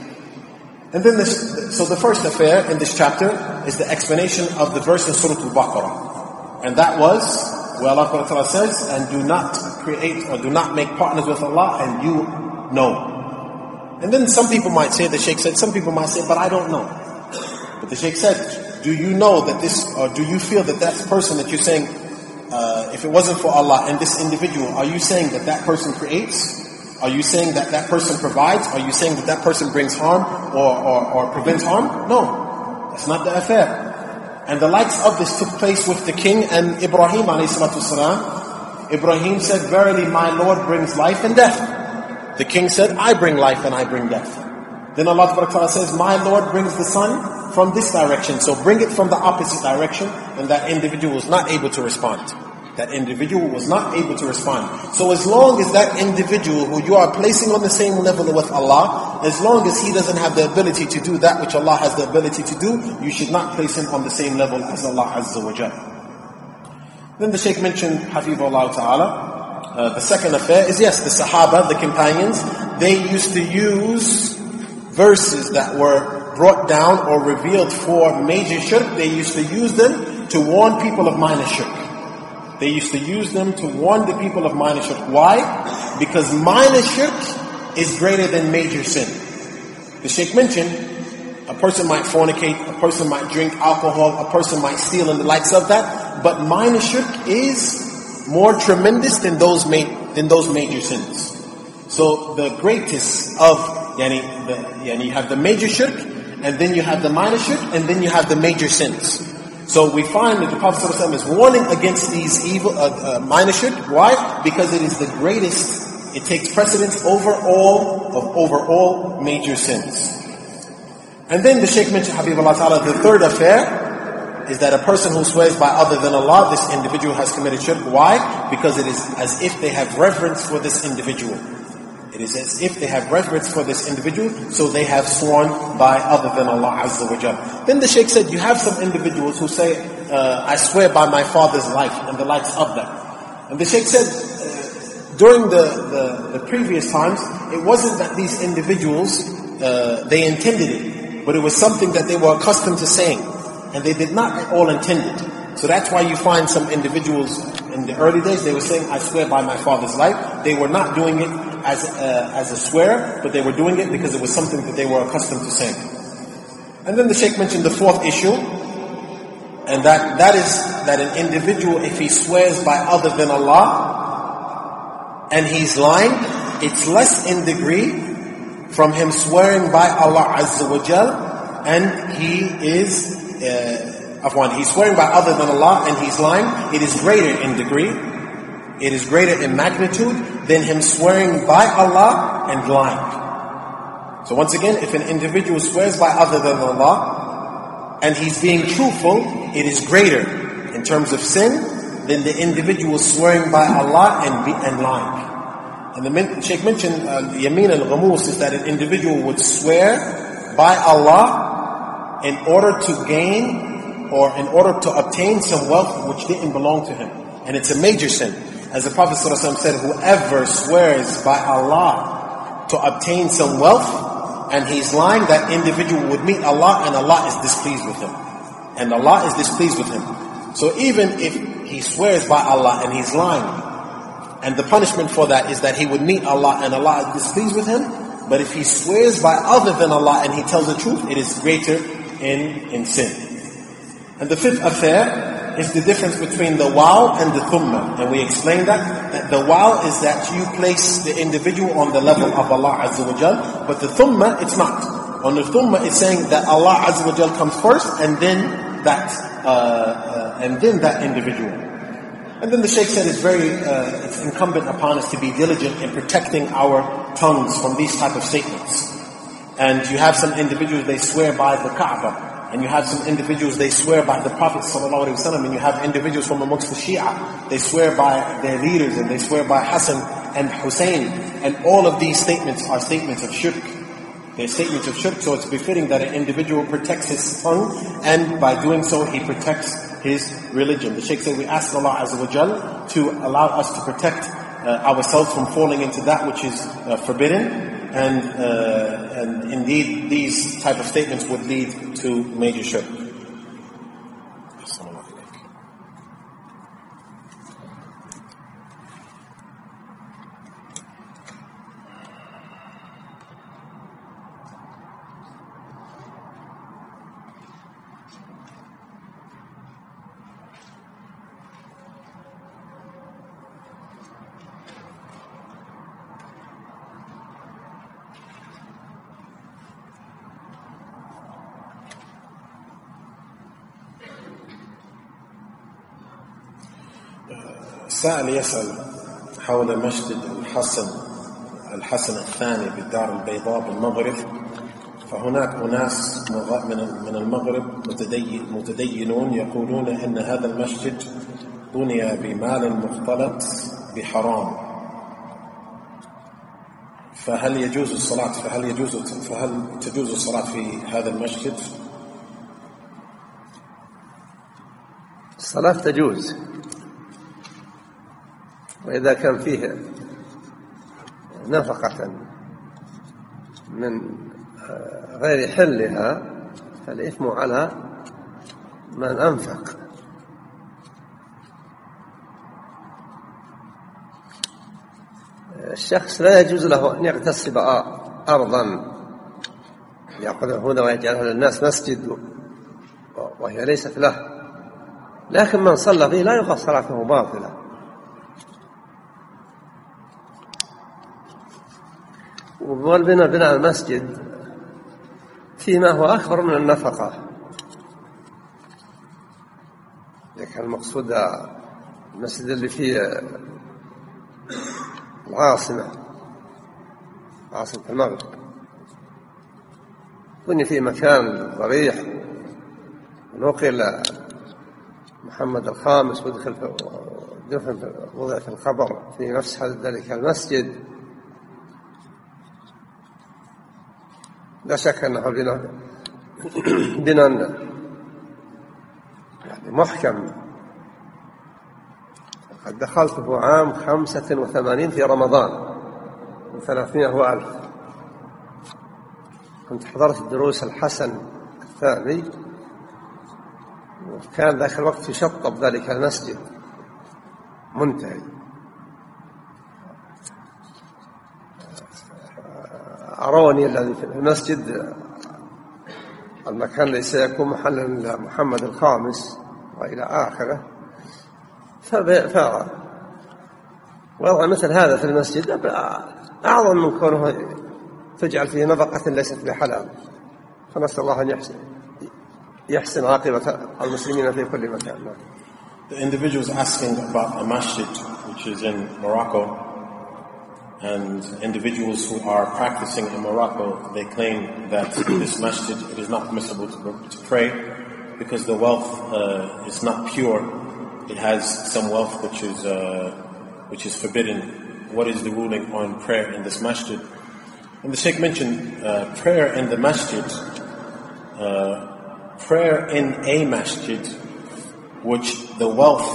And then this, so the first affair in this chapter is the explanation of the verse in Surah Al-Baqarah. And that was, where Allah Ta'ala says, and do not create or do not make partners with Allah, and you know. And then some people might say, the Shaykh said, some people might say, but I don't know. But the Shaykh said, do you know that this, or do you feel that that person that you're saying, uh, if it wasn't for Allah and this individual, are you saying that that person creates? Are you saying that that person provides? Are you saying that that person brings harm or, or, or prevents harm? No, that's not the affair. And the likes of this took place with the king and Ibrahim alayhi salatu wasalam. Ibrahim said, verily my Lord brings life and death. The king said, I bring life and I bring death. Then Allah Ta'ala says, my Lord brings the sun from this direction, so bring it from the opposite direction. And that individual was not able to respond. That individual was not able to respond. So as long as that individual who you are placing on the same level with Allah, as long as he doesn't have the ability to do that which Allah has the ability to do, you should not place him on the same level as Allah Azza wa Jalla. Then the Shaykh mentioned, Hafizahullah Ta'ala, uh, the second affair is, yes, the Sahaba, the companions, they used to use verses that were brought down or revealed for major shirk. They used to use them to warn people of minor shirk. They used to use them to warn the people of minor shirk. Why? Because minor shirk is greater than major sin. The Shaykh mentioned, a person might fornicate, a person might drink alcohol, a person might steal and the likes of that, but minor shirk is more tremendous than those ma- than those major sins. So the greatest of, yani, the, yani you have the major shirk, and then you have the minor shirk, and then you have the major sins. So we find that the Prophet ﷺ is warning against these evil uh, uh, minor shirk. Why? Because it is the greatest. It takes precedence over all of over all major sins. And then the Shaykh mentioned, Habibullah Ta'ala, the third affair is that a person who swears by other than Allah, this individual has committed shirk. Why? Because it is as if they have reverence for this individual. It is as if they have reverence for this individual, so they have sworn by other than Allah Azza wa Jal. Then the Shaykh said, you have some individuals who say, uh, I swear by my father's life, and the likes of that. And the Shaykh said, uh, during the, the, the previous times, it wasn't that these individuals, uh, they intended it, but it was something that they were accustomed to saying, and they did not all intend it. So that's why you find some individuals in the early days, they were saying, I swear by my father's life. They were not doing it as a, as a swear, but they were doing it because it was something that they were accustomed to saying. And then the Shaykh mentioned the fourth issue, and that, that is that an individual, if he swears by other than Allah, and he's lying, it's less in degree from him swearing by Allah Azza wa Jal, and he is, uh, afwan, he's swearing by other than Allah, and he's lying, it is greater in degree, it is greater in magnitude than him swearing by Allah and lying. So once again, if an individual swears by other than Allah and he's being truthful, it is greater in terms of sin than the individual swearing by Allah and, be, and lying. And the Shaykh mentioned uh, Yamin al-Ghamus is that an individual would swear by Allah in order to gain or in order to obtain some wealth which didn't belong to him. And it's a major sin. As the Prophet ﷺ said, whoever swears by Allah to obtain some wealth and he's lying, that individual would meet Allah and Allah is displeased with him. And Allah is displeased with him. So even if he swears by Allah and he's lying, and the punishment for that is that he would meet Allah and Allah is displeased with him, but if he swears by other than Allah and he tells the truth, it is greater in, in sin. And the fifth affair is the difference between the waw and the thumma. And we explained that, that the waw is that you place the individual on the level of Allah Azza wa Jal, but the thumma, it's not. On the thumma, it's saying that Allah Azza wa Jal comes first, and then that, uh, uh, and then that individual. And then the Shaykh said it's very, uh, it's incumbent upon us to be diligent in protecting our tongues from these type of statements. And you have some individuals, they swear by the Kaaba. And you have some individuals, they swear by the Prophet sallallahu alaihi wasallam, and you have individuals from amongst the Shia, they swear by their leaders, and they swear by Hassan and Hussein, and all of these statements are statements of shirk. They're statements of shirk, so it's befitting that an individual protects his tongue, and by doing so, he protects his religion. The Shaykh said, we ask Allah Azza wa Jal to allow us to protect uh, ourselves from falling into that which is uh, forbidden. And, uh, and indeed, these type of statements would lead to major shirk. سائل يسأل حول مسجد الحسن الحسن الثاني بالدار البيضاء بالمغرب، فهناك أناس من المغرب متدينون يقولون إن هذا المسجد بني بمال مختلط بحرام، فهل يجوز الصلاة فهل يجوز فهل تجوز الصلاة في هذا المسجد؟ الصلاة تجوز، وإذا كان فيه نفقة من غير حلها فالإثم على من أنفق. الشخص لا يجوز له أن يغتصب أرضا يأخذها هنا ويجعلها للناس مسجد وهي ليست له، لكن من صلى فيه لا يقال صلاته باطلة. والبناء بناء المسجد فيما هو أكبر من النفقة، كان المقصود المسجد اللي فيه العاصمة عاصمة المغرب بني فيه مكان ضريح ونقل محمد الخامس ودخل في دفن وضع في القبر في نفس ذلك المسجد، لا شك أنه بنا بنا يعني محكم. قد دخلته عام خمسة وثمانين في رمضان من ثلاثمائة وألف، كنت حضرت الدروس الحسن الثاني، وكان ذاك الوقت يشطب ذلك المسجد منتهي. أروني الذي في المسجد المكان الذي سيكون محل محمد الخامس وإلى آخره، فوضع مثل هذا في المسجد أعظم من كونه تجعل فيه نفقة ليست بحلال. فنسأل الله أن يحسن يحسن عاقبة المسلمين في كل مكان. The individual is asking about a masjid which is in Morocco, and individuals who are practicing in Morocco, they claim that this masjid, it is not permissible to, to pray because the wealth uh, is not pure. It has some wealth which is uh, which is forbidden. What is the ruling on prayer in this masjid? And the Sheikh mentioned uh, prayer in the masjid, uh, prayer in a masjid, which the wealth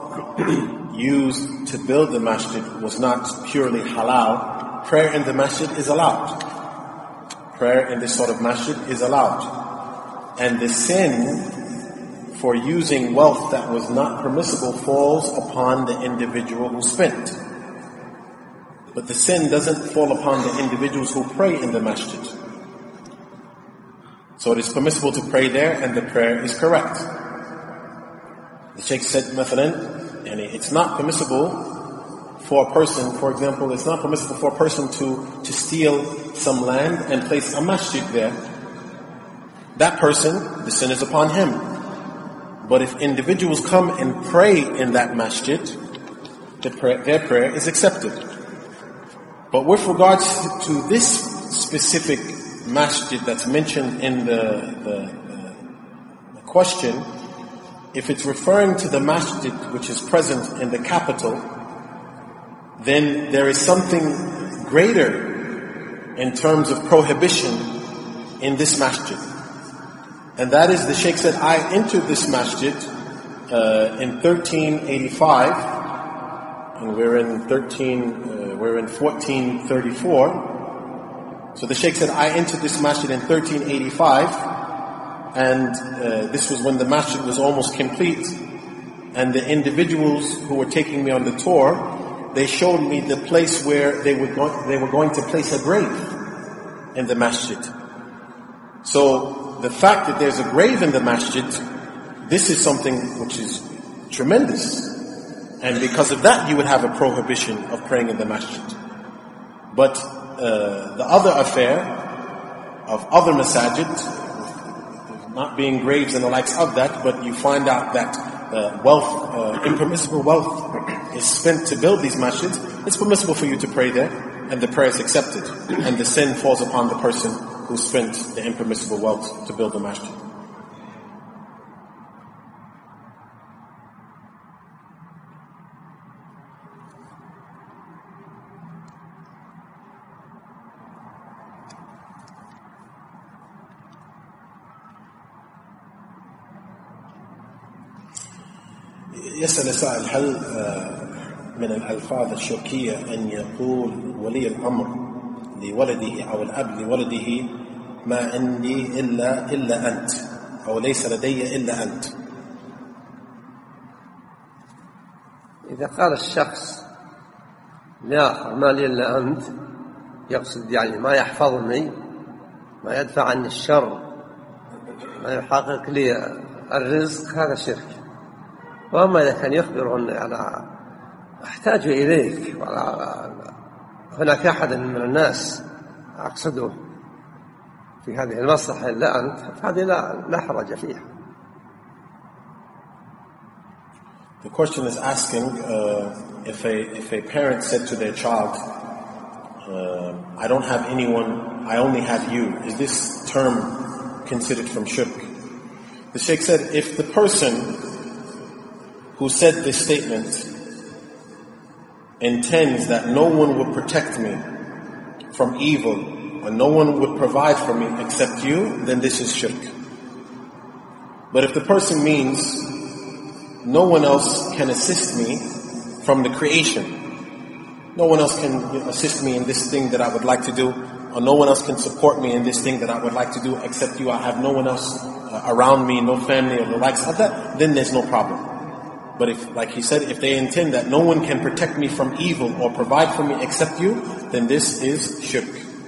used to build the masjid was not purely halal. Prayer in the masjid is allowed. Prayer in this sort of masjid is allowed. And the sin for using wealth that was not permissible falls upon the individual who spent. But the sin doesn't fall upon the individuals who pray in the masjid. So it is permissible to pray there, and the prayer is correct. The Sheikh said, مثلا, it's not permissible for a person, for example, it's not permissible for a person to, to steal some land and place a masjid there. That person, the sin is upon him. But if individuals come and pray in that masjid, the prayer, their prayer is accepted. But with regards to this specific masjid that's mentioned in the, the, the question, if it's referring to the masjid which is present in the capital, then there is something greater in terms of prohibition in this masjid. And that is, the Sheikh said, I entered this masjid uh, in thirteen eighty-five, and we're in thirteen, uh, we're in fourteen thirty-four. So the Sheikh said, I entered this masjid in thirteen eighty-five, and uh, this was when the masjid was almost complete. And the individuals who were taking me on the tour, they showed me the place where they were going, they were going to place a grave in the masjid. So the fact that there's a grave in the masjid, this is something which is tremendous. And because of that, you would have a prohibition of praying in the masjid. But uh, the other affair of other masajid, not being graves and the likes of that, but you find out that uh, wealth, uh, impermissible wealth is spent to build these masjids, it's permissible for you to pray there, and the prayer is accepted. And the sin falls upon the person who spent the impermissible wealth to build the masjid. يسأل سائل هل من الألفاظ الشركية أن يقول ولي الأمر لولده أو الأب لولده ما عندي إلا إلا أنت، أو ليس لدي إلا أنت؟ إذا قال الشخص لا ما لي إلا أنت، يقصد يعني ما يحفظني، ما يدفع عني الشر، ما يحقق لي الرزق، هذا شرك. وأما إذا كان يخبر أن أنا أحتاج إليك وهناك أحد من الناس أقصده في هذه المصلحة إلا أنت، فهذه لا, لا حرج فيها. The question is asking uh, if a if a parent said to their child, uh, I don't have anyone, I only have you. Is this term considered from shirk? The Sheikh said, if the person who said this statement intends that no one would protect me from evil and no one would provide for me except you, then this is shirk. But if the person means no one else can assist me from the creation, no one else can assist me in this thing that I would like to do, or no one else can support me in this thing that I would like to do except you, I have no one else uh, around me, no family or the likes of that, then there's no problem. But if, like he said, if they intend that no one can protect me from evil or provide for me except you, then this is shirk.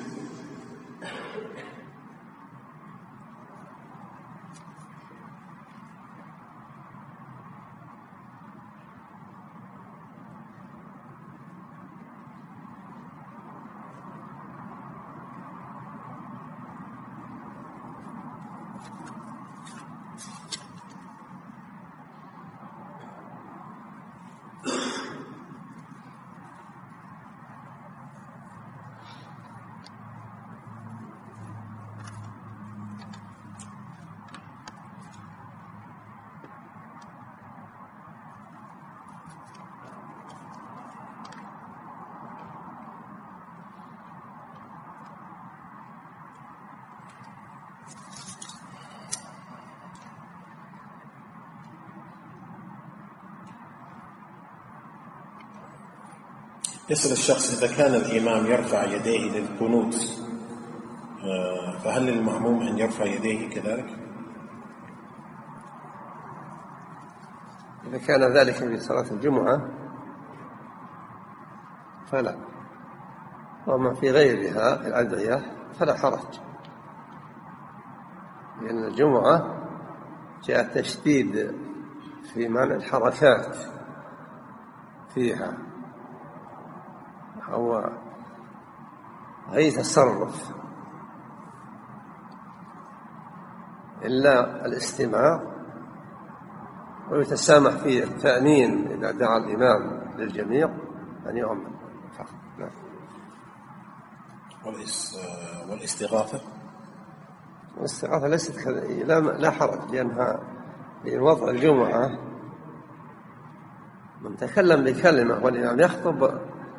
يسأل الشخص إذا كان الإمام يرفع يديه للقنوت فهل للمأموم أن يرفع يديه كذلك؟ إذا كان ذلك في صلاة الجمعة فلا، وما في غيرها في الأدعية فلا حرج، لأن الجمعة جاء تشديد في معنى الحركات فيها، هو أي تصرف إلا الاستماع، ويتسامح فيه التأمين إذا دعا الإمام للجميع أن يؤمن فقط. نعم. والاستغاثة الاستغاثة ليست لا, لا حرج، لأنها لوضع الجمعة من تكلم بكلمة والإمام يخطب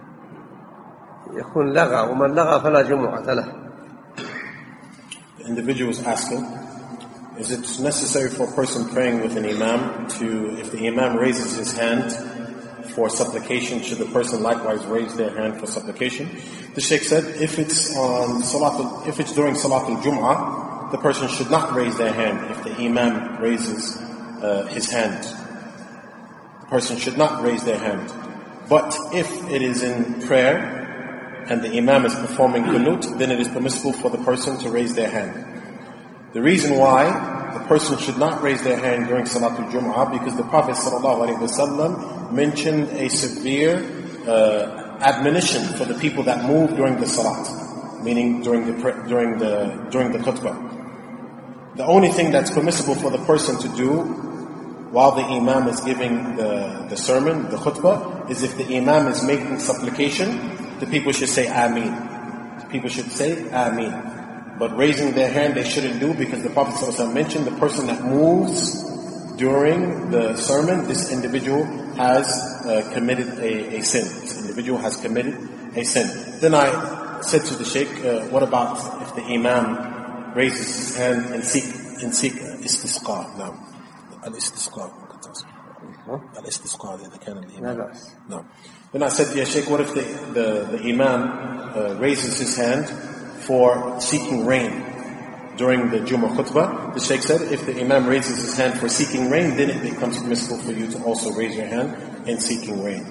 يكون لغى، ومن لغى فلا جمعة له. The individual is asking, is it necessary for a person praying with an imam to, if the imam raises his hand for supplication, should the person likewise raise their hand for supplication? The Sheikh said, if it's on Salat, if it's during Salatul Jum'ah, the person should not raise their hand if the imam raises uh, his hand. The person should not raise their hand. But if it is in prayer and the imam is performing qunut, then it is permissible for the person to raise their hand. The reason why the person should not raise their hand during Salatul Jum'ah, because the Prophet ﷺ mentioned a severe uh, admonition for the people that move during the Salat, meaning during the during the during the khutbah. The only thing that's permissible for the person to do while the imam is giving the, the sermon, the khutbah, is if the imam is making supplication, the people should say Ameen. The people should say Ameen. But raising their hand they shouldn't do, because the Prophet ﷺ mentioned the person that moves during the sermon, this individual has uh, committed a, a sin. This individual has committed a sin. Then I said to the Shaykh, uh, what about if the imam raises his hand and seek and seek istisqa? Now, al-istisqa. Al-istisqa إذا كان الإمام. No. Then I said to the Shaykh, what if the, the, the imam uh, raises his hand for seeking rain during the Jummah khutbah? The Shaykh said, if the imam raises his hand for seeking rain, then it becomes permissible for you to also raise your hand in seeking rain.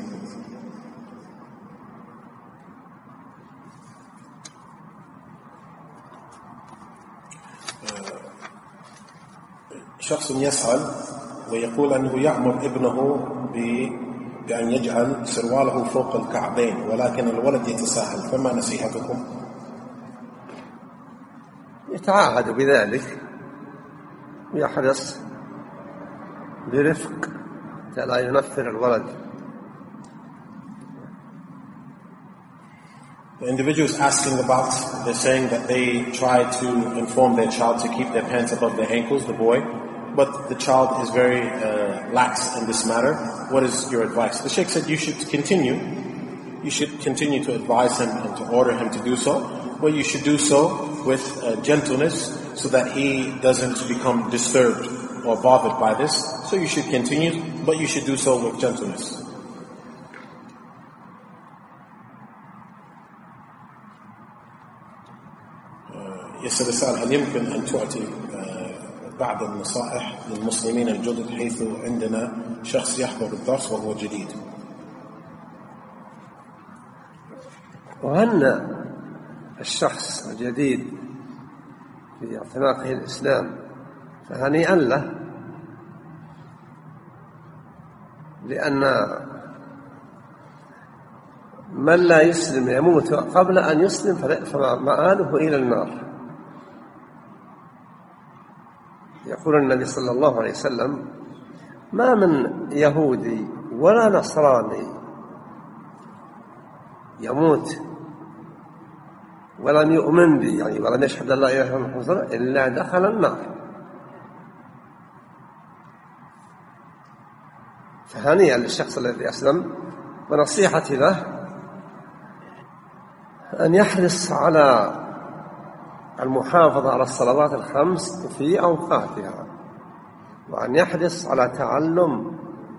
شخص يسأل ويقول أنه يأمر ابنه بأن يجعل سرواله فوق الكعبين، ولكن الولد يتساهل، فما نصيحتكم؟ يتعاهد بذلك ويحرص برفق حتى لا ينفر الولد. The individual is asking about, they're saying that they try to inform their child to keep their pants above their ankles, the boy, but the child is very uh, lax in this matter. What is your advice? The Sheikh said you should continue. You should continue to advise him and to order him to do so, but you should do so with uh, gentleness so that he doesn't become disturbed or bothered by this. So you should continue, but you should do so with gentleness. يسأل السائل هل يمكن أن تؤتي بعض النصائح للمسلمين الجدد حيث عندنا شخص يحضر الدرس وهو جديد؟ وأن الشخص الجديد في اعتناقه الإسلام فهنيئا له، لأن من لا يسلم يموت قبل أن يسلم فمآله إلى النار. يقول النبي صلى الله عليه وسلم: ما من يهودي ولا نصراني يموت ولم يؤمن بي، يعني ولم يشهد أن لا إله إلا الله إلا دخل النار. فهنيئا للشخص الذي أسلم، ونصيحتي له أن يحرص على المحافظة على الصلوات الخمس في أوقاتها، وأن يحرص على تعلم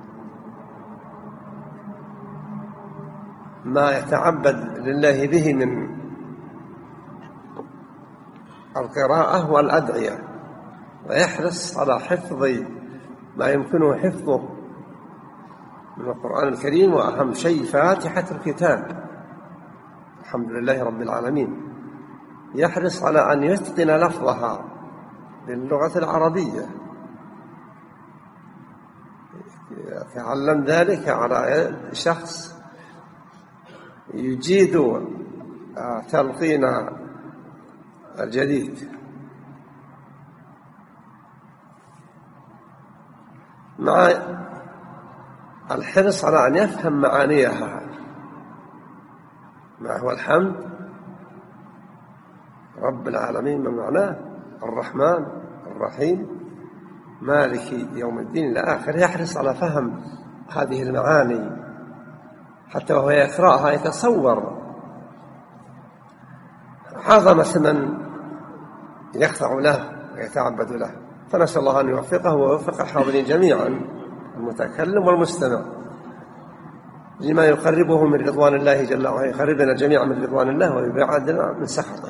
ما يتعبد لله به من القراءة والأدعية، ويحرص على حفظ ما يمكنه حفظه من القرآن الكريم، وأهم شيء فاتحة الكتاب الحمد لله رب العالمين. يحرص على أن يتقن لفظها باللغة العربية، يتعلم ذلك على شخص يجيد تلقين الجديد، مع الحرص على أن يفهم معانيها. ما هو الحمد؟ رب العالمين ما معناه؟ الرحمن الرحيم مالك يوم الدين إلى آخره. يحرص على فهم هذه المعاني حتى وهو يقرأها يتصور عظمة من يخضع له ويتعبد له. فنسأل الله أن يوفقه ويوفق الحاضرين جميعا، المتكلم والمستمع، لما يقربه من رضوان الله جل وعلا، يقربنا جميعا من رضوان الله ويبعدنا من سخطه.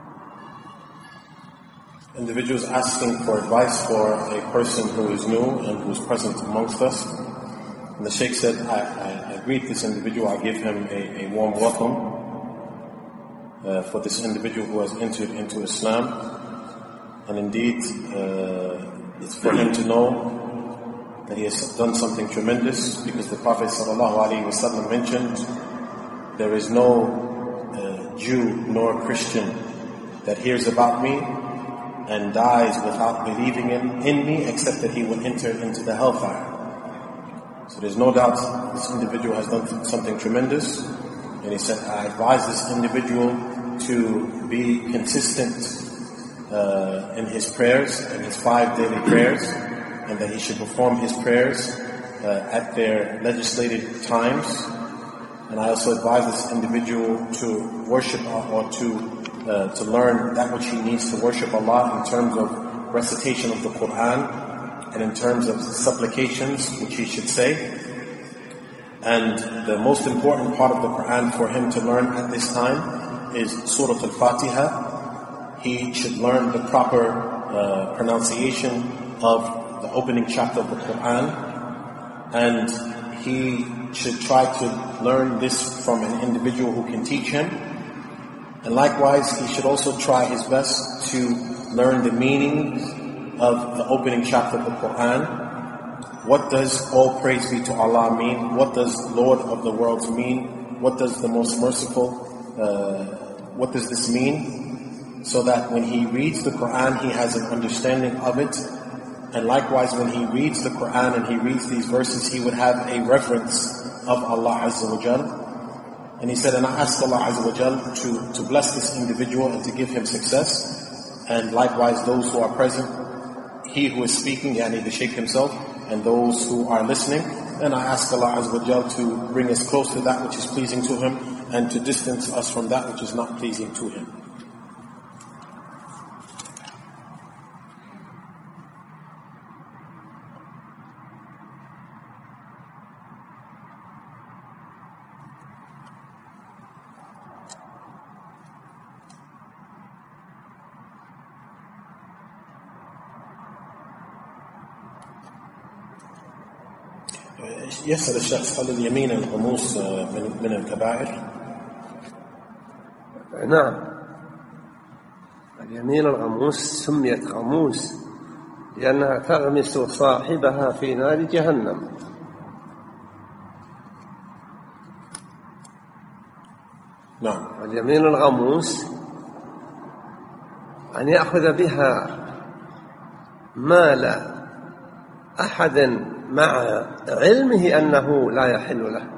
Individuals asking for advice for a person who is new and who is present amongst us. And the Sheikh said, I, I, I greet this individual, I give him a, a warm welcome uh, for this individual who has entered into Islam. And indeed, uh, it's for him to know that he has done something tremendous, because the Prophet ﷺ mentioned, there is no uh, Jew nor Christian that hears about me and dies without believing in, in me, except that he will enter into the hellfire. So there's no doubt this individual has done something tremendous. And he said, I advise this individual to be consistent uh, in his prayers, in his five daily prayers, and that he should perform his prayers uh, at their legislated times. And I also advise this individual to worship or to Uh, to learn that which he needs to worship Allah in terms of recitation of the Quran and in terms of supplications which he should say. And the most important part of the Quran for him to learn at this time is Surah Al-Fatiha. He should learn the proper uh, pronunciation of the opening chapter of the Quran, and he should try to learn this from an individual who can teach him. And likewise, he should also try his best to learn the meaning of the opening chapter of the Quran. What does all praise be to Allah mean? What does Lord of the worlds mean? What does the most merciful, uh, what does this mean? So that when he reads the Quran, he has an understanding of it. And likewise, when he reads the Quran and he reads these verses, he would have a reverence of Allah Azza wa Jal. And he said, and I ask Allah Azza wa Jal to, to bless this individual and to give him success. And likewise, those who are present, he who is speaking, yani the Shaykh himself, and those who are listening. And I ask Allah Azza wa Jal to bring us close to that which is pleasing to Him, and to distance us from that which is not pleasing to Him. يسأل الشخص هل اليمين الغموس من من الكبائر؟ نعم، اليمين الغموس سميت غموس لأنها تغمس صاحبها في نار جهنم. نعم. اليمين الغموس أن يأخذ بها مال أحد مع علمه أنه لا يحل له.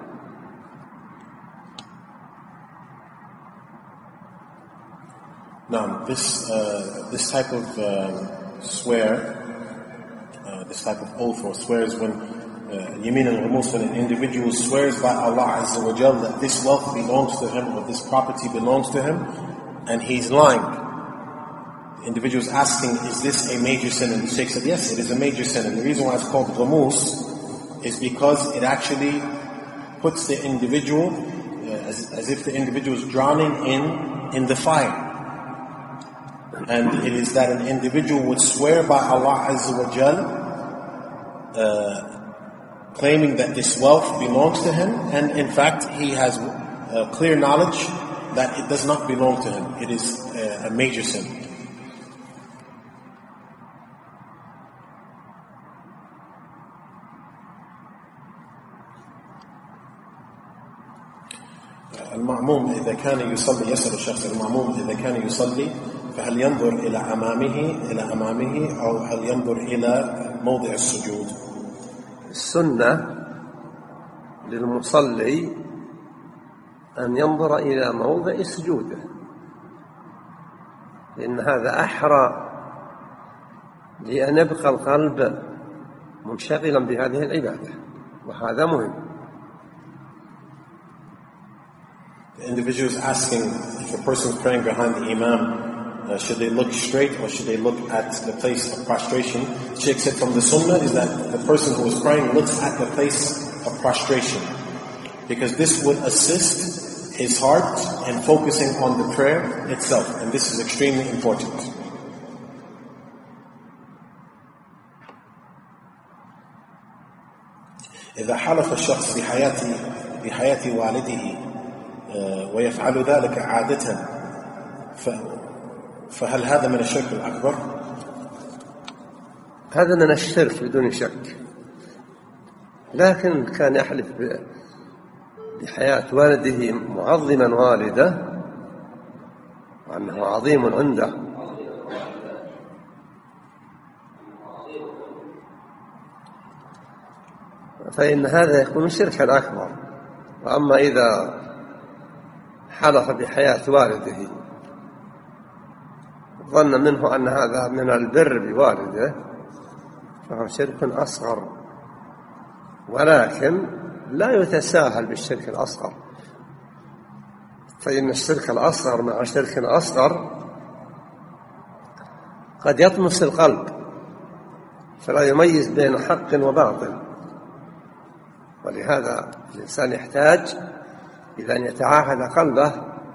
Now, this uh, this type of uh, swear, uh, this type of oath or swear is when yamin al-ghamus, when an individual swears by Allah Azza wa Jal that this wealth belongs to him or this property belongs to him, and he's lying. The individual is asking, is this a major sin? And the Shaykh said, yes, it is a major sin. And the reason why it's called ghamus is because it actually puts the individual uh, as, as if the individual is drowning in in the fire. And it is that an individual would swear by Allah Azza wa Jal, uh, claiming that this wealth belongs to him, and in fact he has uh, clear knowledge that it does not belong to him. It is uh, a major sin. المأموم إذا كان يصلي، يسأل الشخص المأموم إذا كان يصلي فهل ينظر إلى أمامه إلى أمامه أو هل ينظر إلى موضع السجود؟ السنة للمصلي أن ينظر إلى موضع سجوده، لأن هذا أحرى لأن يبقى القلب منشغلا بهذه العبادة، وهذا مهم. The individual is asking if a person is praying behind the imam, uh, should they look straight or should they look at the place of prostration? Sheikh said from the sunnah is that the person who is praying looks at the place of prostration, because this would assist his heart in focusing on the prayer itself, and this is extremely important. إذا حلف الشخص بحياة بحياة والده ويفعل ذلك عادة فهل هذا من الشرك الأكبر؟ هذا من الشرك بدون شك، لكن كان يحلف بحياة والده معظما والده وأنه عظيم عنده، فإن هذا يكون شركا أكبر. وأما إذا حلف بحياة والده ظن منه أن هذا من البر بوالده فهو شرك أصغر، ولكن لا يتساهل بالشرك الأصغر، فإن الشرك الأصغر مع الشرك الأصغر قد يطمس القلب فلا يميز بين حق وباطل، ولهذا الإنسان يحتاج إذا أن يتعاهد قلبه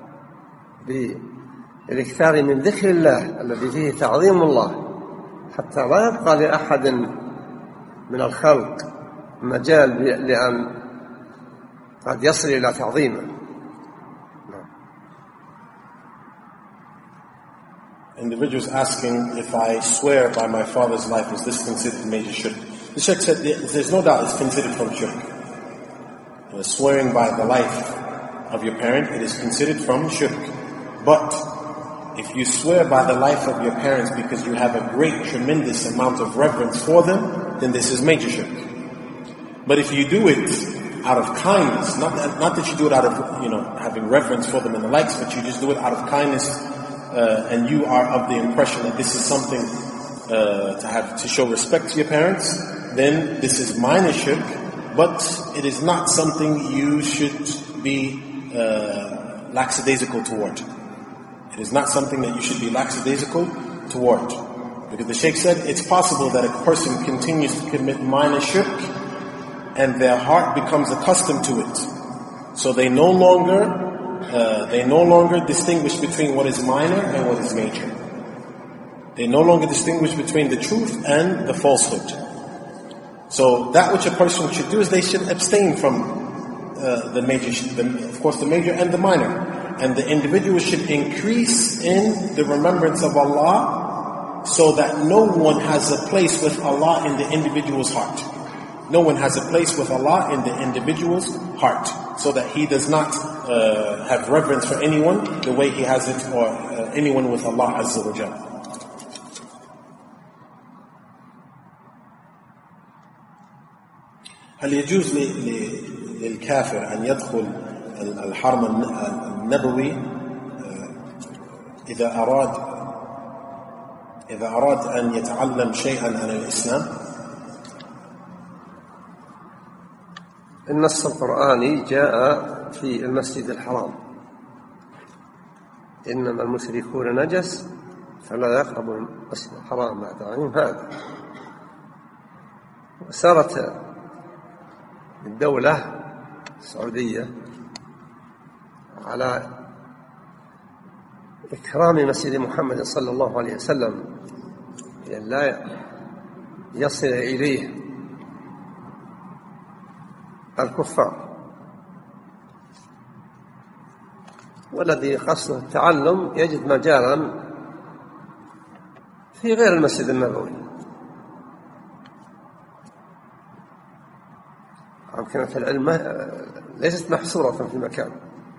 بالاكثار من ذكر الله الذي فيه تعظيم الله، حتى لا يبقى لأحد من الخلق مجال لأن قد يصل إلى تعظيمه. Individuals asking, if I swear by my father's life, is this considered major shirk? The Shaykh said there's no doubt it's considered from shirk. Uh, swearing by the life of your parent, it is considered from shirk. But if you swear by the life of your parents because you have a great, tremendous amount of reverence for them, then this is major shirk. But if you do it out of kindness, not that, not that you do it out of, you know, having reverence for them and the likes, but you just do it out of kindness, uh, and you are of the impression that this is something uh, to have to show respect to your parents, then this is minor shirk, but it is not something you should be uh, lackadaisical toward. It is not something that you should be lackadaisical toward. Because the Shaykh said it's possible that a person continues to commit minor shirk and their heart becomes accustomed to it. So they no longer uh, they no longer distinguish between what is minor and what is major. They no longer distinguish between the truth and the falsehood. So that which a person should do is they should abstain from uh, the major, the, of course the major and the minor. And the individual should increase in the remembrance of Allah so that no one has a place with Allah in the individual's heart. No one has a place with Allah in the individual's heart, so that he does not uh, have reverence for anyone the way he has it, or uh, anyone with Allah Azza wa Jalla. هل يجوز للكافر أن يدخل الحرم النبوي إذا أراد إذا أراد أن يتعلم شيئا عن الإسلام؟ النص القرآني جاء في المسجد الحرام: إنما المشركون نجس فلا يقربوا المسجد الحرام بعد عامهم هذا. وسارت الدولة السعودية على إكرام مسجد محمد صلى الله عليه وسلم لأن لا يصل إليه الكفار، والذي قصده التعلم يجد مجالا في غير المسجد النبوي. أمكنة العلم ليست محصورة في مكان.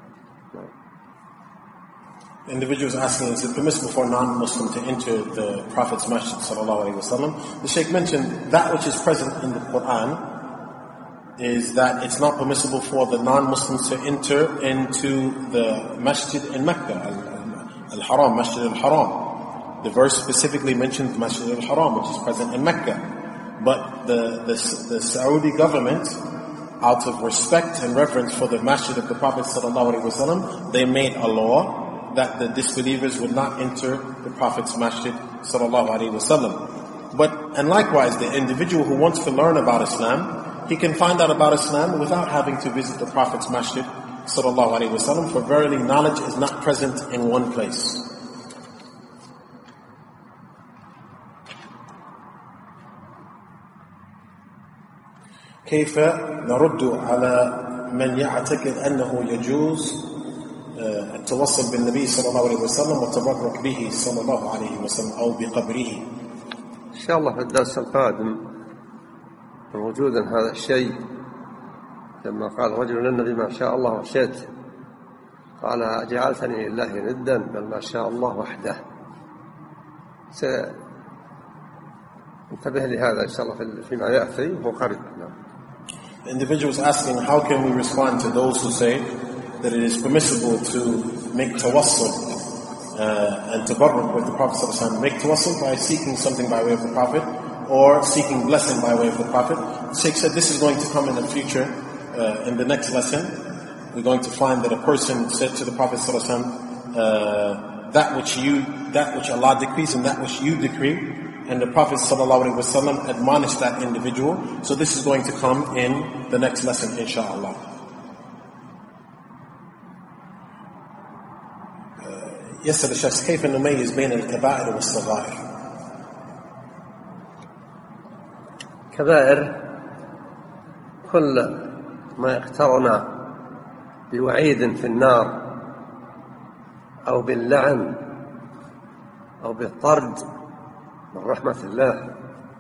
Individuals asking, is it permissible for a non-Muslim to enter the Prophet's Masjid sallallahu alaihi wasallam? The Shaykh mentioned that which is present in the Quran is that it's not permissible for the non-Muslims to enter into the masjid in Mecca, Al-Haram, Masjid Al-Haram. The verse specifically mentions Masjid Al-Haram, which is present in Mecca. But the, the, the Saudi government, out of respect and reverence for the masjid of the Prophet sallallahu alaihi wasallam, they made a law that the disbelievers would not enter the Prophet's masjid sallallahu alaihi wasallam. But, and likewise, the individual who wants to learn about Islam, he can find out about Islam without having to visit the Prophet's masjid sallallahu alaihi wasallam, for verily knowledge is not present in one place. كيف نرد على من يعتقد أنه يجوز التوصل بالنبي صلى الله عليه وسلم والتبرك به صلى الله عليه وسلم أو بقبره؟ إن شاء الله في الدرس القادم موجودا هذا الشيء. لما قال رجل للنبي ما شاء الله وشئت قال أجعلتني لله ندا بل ما شاء الله وحده. سننتبه لهذا إن شاء الله فيما يأتي وقريب. The individual is asking, how can we respond to those who say that it is permissible to make tawassul uh, and tabarruk with the Prophet ﷺ? Make tawassul by seeking something by way of the Prophet, or seeking blessing by way of the Prophet. The Shaykh said this is going to come in the future, uh, in the next lesson. We're going to find that a person said to the Prophet ﷺ, uh, that which you, that which Allah decrees and that which you decree. And the Prophet ﷺ admonished that individual. So this is going to come in the next lesson, inshaAllah. يسأل الشخص كيف نميز بين الكبائر والصغائر؟ كبائر كل ما اقترن بوعيد في النار أو باللعن أو بالطرد من رحمة الله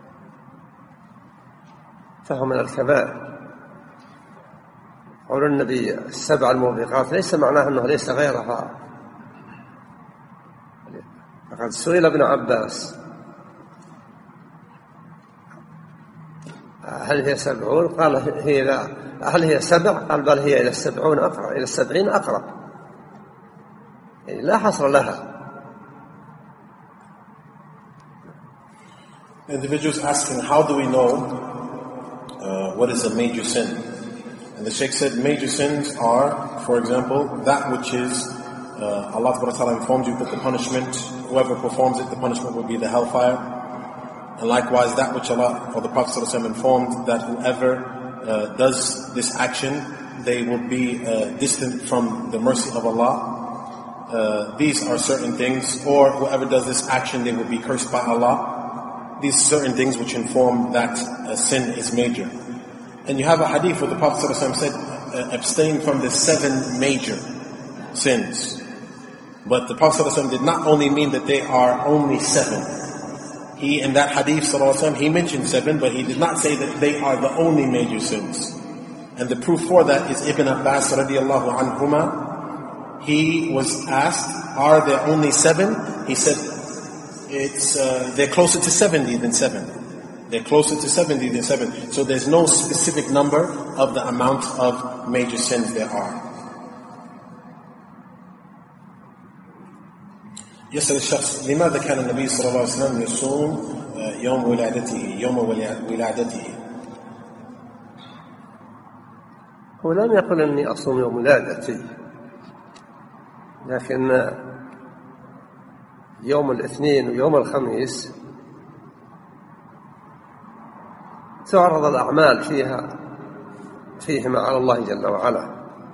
فهو من الكبائر. قول النبي السبع الموبقات ليس معناه أنه ليس غيرها. فقد سئل ابن عباس هل هي سبعون؟ قال هي لا. هل هي سبع؟ قال بل هي إلى السبعون أقرب، إلى السبعين أقرب، يعني لا حصر لها. Individuals asking, how do we know uh, what is a major sin? And the Shaykh said, major sins are, for example, that which is, uh, Allah Ta'ala informs you that the punishment, whoever performs it, the punishment will be the hellfire. And likewise, that which Allah, or the Prophet ﷺ informed, that whoever uh, does this action, they will be uh, distant from the mercy of Allah. Uh, these are certain things. Or whoever does this action, they will be cursed by Allah. These certain things which inform that uh, sin is major. And you have a hadith where the Prophet ﷺ said, uh, abstain from the seven major sins. But the Prophet ﷺ did not only mean that they are only seven. He, in that hadith ﷺ, he mentioned seven, but he did not say that they are the only major sins. And the proof for that is Ibn Abbas radiallahu anhuma. He was asked, are there only seven? He said, It's uh, they're closer to seventy than seven. They're closer to seventy than seven. So there's no specific number of the amount of major sins there are. يسأل الشخص لماذا كان النبي صلى الله عليه وسلم يصوم يوم ولادته يوم ولادته؟ هو لم يقل أني أصوم يوم ولادتي، لكن يوم الاثنين ويوم الخميس تعرض الأعمال فيها فيهما على الله جل وعلا.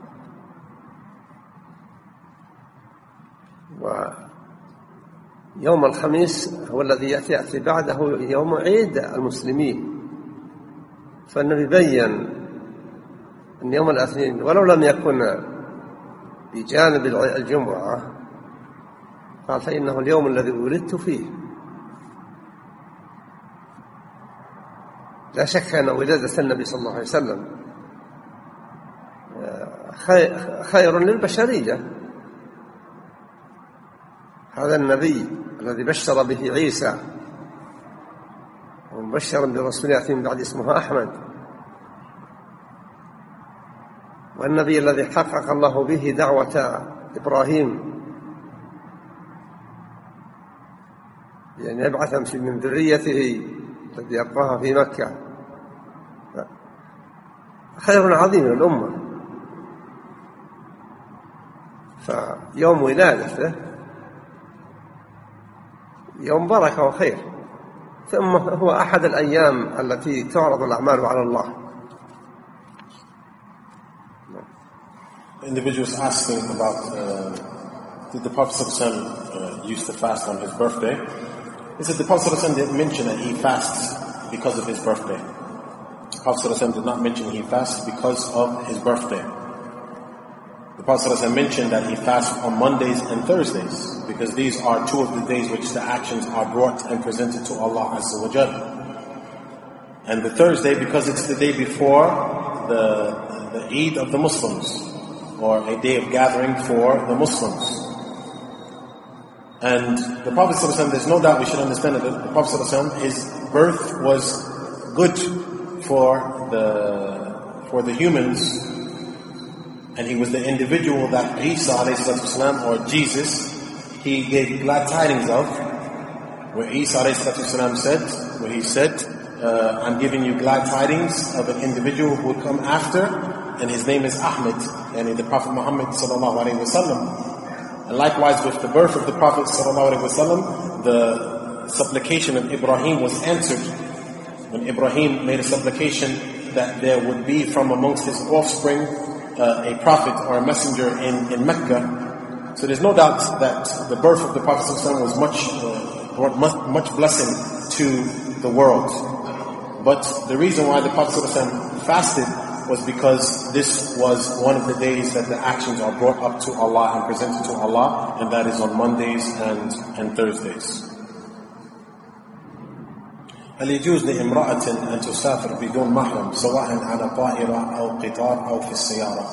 ويوم الخميس هو الذي يأتي بعده يوم عيد المسلمين، فالنبي بيّن أن يوم الاثنين ولو لم يكن بجانب الجمعة قال فإنه اليوم الذي ولدت فيه. لا شك أن ولادة النبي صلى الله عليه وسلم خير للبشرية. هذا النبي الذي بشر به عيسى ومبشرا برسول يأتي من بعد اسمه أحمد، والنبي الذي حقق الله به دعوة إبراهيم يعني يبعث من ذريته الذي يبقاها في مكة، خير عظيم للأمة. فيوم ولادته يوم بركة وخير، ثم هو أحد الأيام التي تعرض الأعمال على الله. Individuals asking about uh, did the Prophet ﷺ uh, used to fast on his birthday? He said the Prophet ﷺ didn't mention that he fasts because of his birthday. The Prophet ﷺ did not mention he fasts because of his birthday. The Prophet ﷺ mentioned that he fasts on Mondays and Thursdays because these are two of the days which the actions are brought and presented to Allah Azza wa Jal. And the Thursday because it's the day before the, the Eid of the Muslims, or a day of gathering for the Muslims. And the Prophet ﷺ, there's no doubt we should understand that the Prophet ﷺ, his birth was good for the for the humans, and he was the individual that Isa ﷺ, or Jesus, he gave glad tidings of, where Isa ﷺ said, where he said, uh, I'm giving you glad tidings of an individual who will come after, and his name is Ahmed, and the Prophet Muhammad sallallahu alaihi wasallam. And likewise with the birth of the Prophet sallallahu alaihi wasallam, the supplication of Ibrahim was answered. When Ibrahim made a supplication that there would be from amongst his offspring uh, a prophet or a messenger in, in Mecca. So there's no doubt that the birth of the Prophet sallallahu alaihi wasallam was much, uh, brought much, much blessing to the world. But the reason why the Prophet sallallahu alaihi wasallam fasted was because this was one of the days that the actions are brought up to Allah and presented to Allah, and that is on Mondays and, and Thursdays. هل يجوز لامرأة أن تسافر بدون محرم سواء على طائرة أو قطار أو في السيارة؟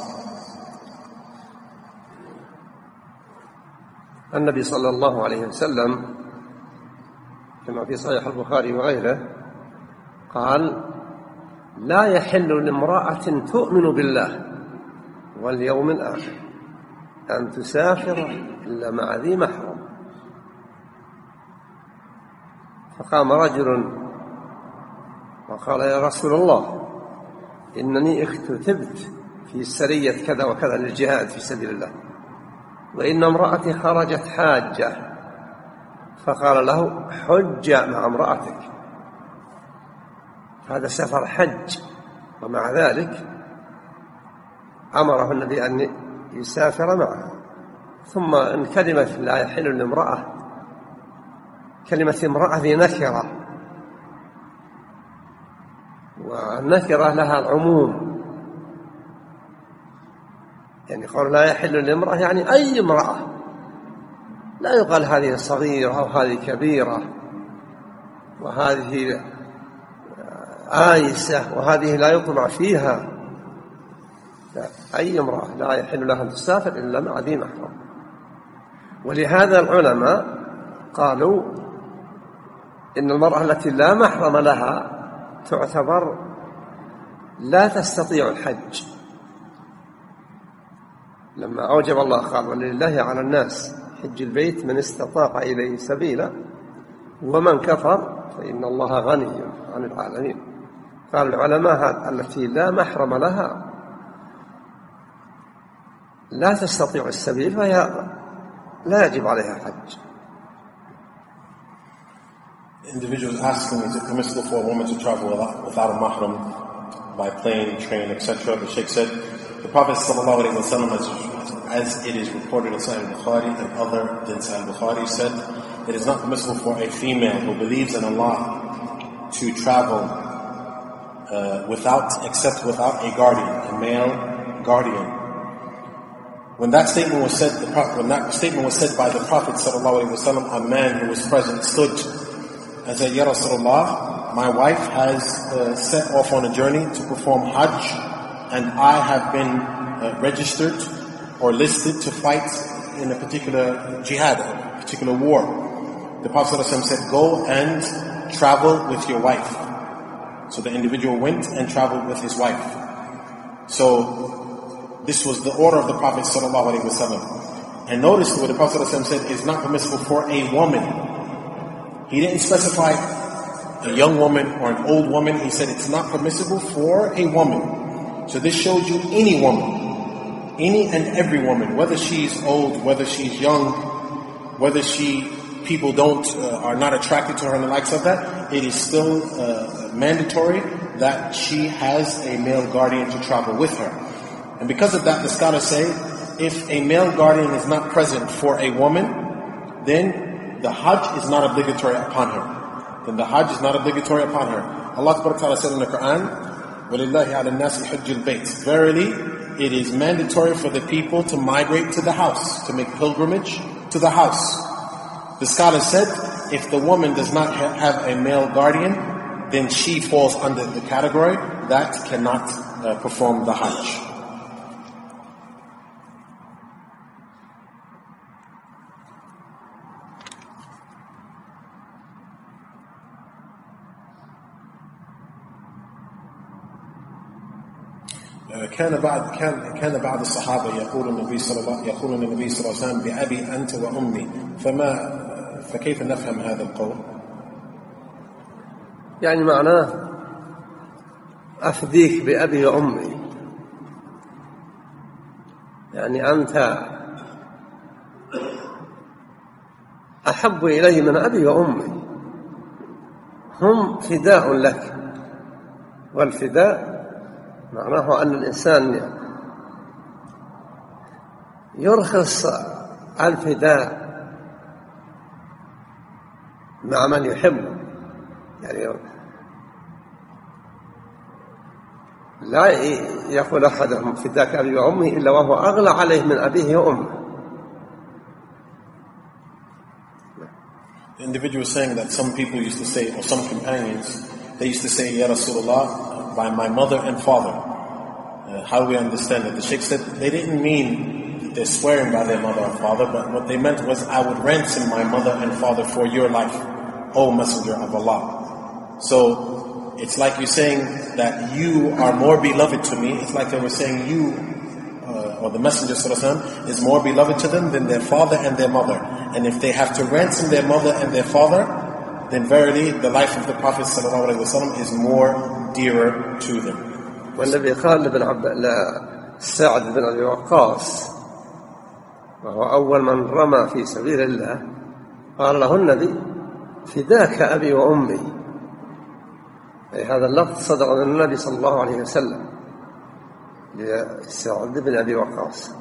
النبي صلى الله عليه وسلم كما في صحيح البخاري وغيره قال لا يحل لامرأة تؤمن بالله واليوم الآخر أن تسافر إلا مع ذي محرم. فقام رجل وقال يا رسول الله إنني اختتبت في سرية كذا وكذا للجهاد في سبيل الله، وإن امرأتي خرجت حاجة، فقال له حج مع امرأتك. هذا سفر حج، ومع ذلك أمره النبي أن يسافر معه. ثم إن كلمة لا يحل لامرأة، كلمة امرأة ذي نكرة، والنكرة لها العموم، يعني قول لا يحل لامرأة يعني أي امرأة، لا يقال هذه صغيرة أو هذه كبيرة وهذه آيسة وهذه لا يطمع فيها، لا، أي امرأة لا يحل لها أن تسافر إلا مع ذي محرم. ولهذا العلماء قالوا إن المرأة التي لا محرم لها تعتبر لا تستطيع الحج، لما أوجب الله قال ولله على الناس حج البيت من استطاع إليه سبيلا ومن كفر فإن الله غني عن العالمين. قال العلماء التي لا محرم لها لا تستطيع السبيل فهي لا يجب عليها حج. Individuals asking, is it permissible for a woman to travel without a mahram by plane, train, et cetera? The Sheikh said, the Prophet sallallahu alaihi wasallam, as, as it is reported in Sahih Bukhari and other than Sahih Bukhari, said, it is not permissible for a female who believes in Allah to travel uh, without, except without a guardian, a male guardian. When that statement was said, the Prophet, when that statement was said by the Prophet sallallahu alaihi wasallam, a man who was present stood and said, Ya Rasulullah, my wife has uh, set off on a journey to perform Hajj, and I have been uh, registered or listed to fight in a particular jihad, a particular war. The Prophet ﷺ said, go and travel with your wife. So the individual went and traveled with his wife. So this was the order of the Prophet ﷺ. And notice what the Prophet ﷺ said is not permissible for a woman. He didn't specify a young woman or an old woman. He said it's not permissible for a woman. So this shows you any woman, any and every woman, whether she's old, whether she's young, whether she, people don't, uh, are not attracted to her and the likes of that, it is still uh, mandatory that she has a male guardian to travel with her. And because of that, the scholars say, if a male guardian is not present for a woman, then the Hajj is not obligatory upon her. Then the Hajj is not obligatory upon her. Allah Ta'ala said in the Quran, وَلِلَّهِ عَلَى النَّاسِ حِجِّ الْبَيْتِ. Verily, it is mandatory for the people to migrate to the house, to make pilgrimage to the house. The scholar said, if the woman does not ha- have a male guardian, then she falls under the category that cannot uh, perform the Hajj. كان بعد كان كان بعض الصحابة يقول النبي صلى الله يقول النبي صلى الله عليه وسلم بأبي أنت وأمي فما فكيف نفهم هذا القول؟ يعني معناه أفديك بأبي وأمي، يعني أنت أحب إلي من أبي وأمي، هم فداء لك. والفداء معناه أن الإنسان يرخص الفداء مع من يحبه، يعني لا يقول أحدهم فداك أبي وأمي إلا وهو أغلى عليه من أبيه وأمه. The individual is saying that some people used to say, or some companions, they used to say, Ya Rasulullah, by my mother and father. Uh, how do we understand it? The Sheikh said they didn't mean that they're swearing by their mother and father, but what they meant was, I would ransom my mother and father for your life, O Messenger of Allah. So it's like you're saying that you are more beloved to me. It's like they were saying you, uh, or the Messenger ﷺ, is more beloved to them than their father and their mother. And if they have to ransom their mother and their father, then verily the life of the Prophet sallallahu alaihi wasallam is more dearer to them. والنبي قال لابن عبد سعد بن أبي وقاص وهو أول من رمى في سبيل الله قال له النبي فداك أبي وأمي، أي هذا اللفظ صدق من النبي صلى الله عليه وسلم لسعد بن أبي وقاص.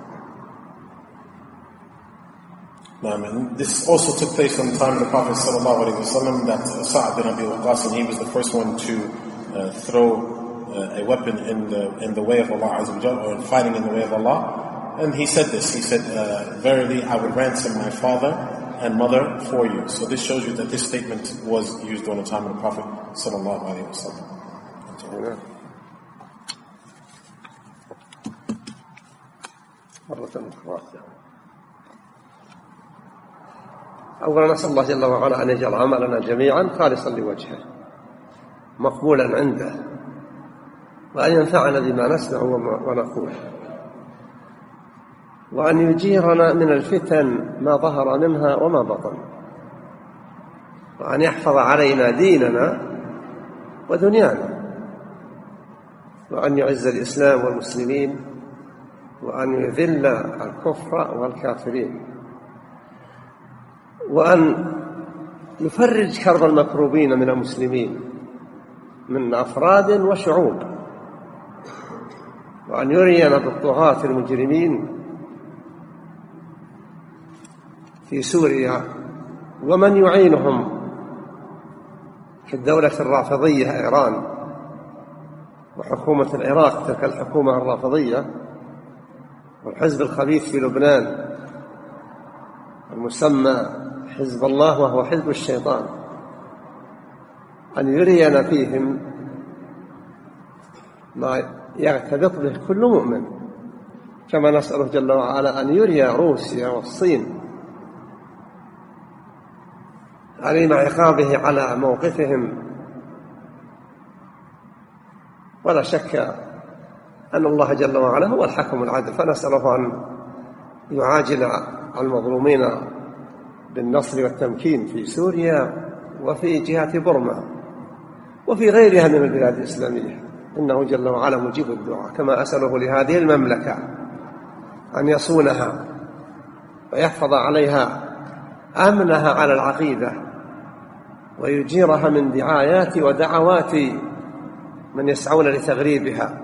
And this also took place in the time of the Prophet sallallahu alaihi wasallam, that Sa'd bin Abi Waqqas, and he was the first one to uh, throw uh, a weapon in the in the way of Allah Azza wa Jalla, or in fighting in the way of Allah. And he said this, he said, uh, verily I would ransom my father and mother for you. So this shows you that this statement was used during the time of the Prophet sallallahu alaihi wasallam. أولا نسأل الله جل وعلا أن يجعل عملنا جميعا خالصا لوجهه مقبولا عنده، وأن ينفعنا بما نسمع ونقول، وأن يجيرنا من الفتن ما ظهر منها وما بطن، وأن يحفظ علينا ديننا ودنيانا، وأن يعز الإسلام والمسلمين، وأن يذل الكفر والكافرين، وأن يفرج كرب المكروبين من المسلمين من أفراد وشعوب، وأن يرينا بالطغاة المجرمين في سوريا ومن يعينهم في الدولة الرافضية إيران وحكومة العراق تلك الحكومة الرافضية، والحزب الخبيث في لبنان المسمى حزب الله وهو حزب الشيطان، أن يرينا فيهم ما يغتبط به كل مؤمن، كما نسأله جل وعلا أن يري روسيا والصين عليم عقابه على موقفهم. ولا شك أن الله جل وعلا هو الحكم العدل، فنسأله أن يعاجل المظلومين بالنصر والتمكين في سوريا وفي جهة برما وفي غيرها من البلاد الإسلامية، إنه جل وعلا مجيب الدعاء. كما أسأله لهذه المملكة أن يصونها ويحفظ عليها أمنها على العقيدة، ويجيرها من دعايات ودعوات من يسعون لتغريبها،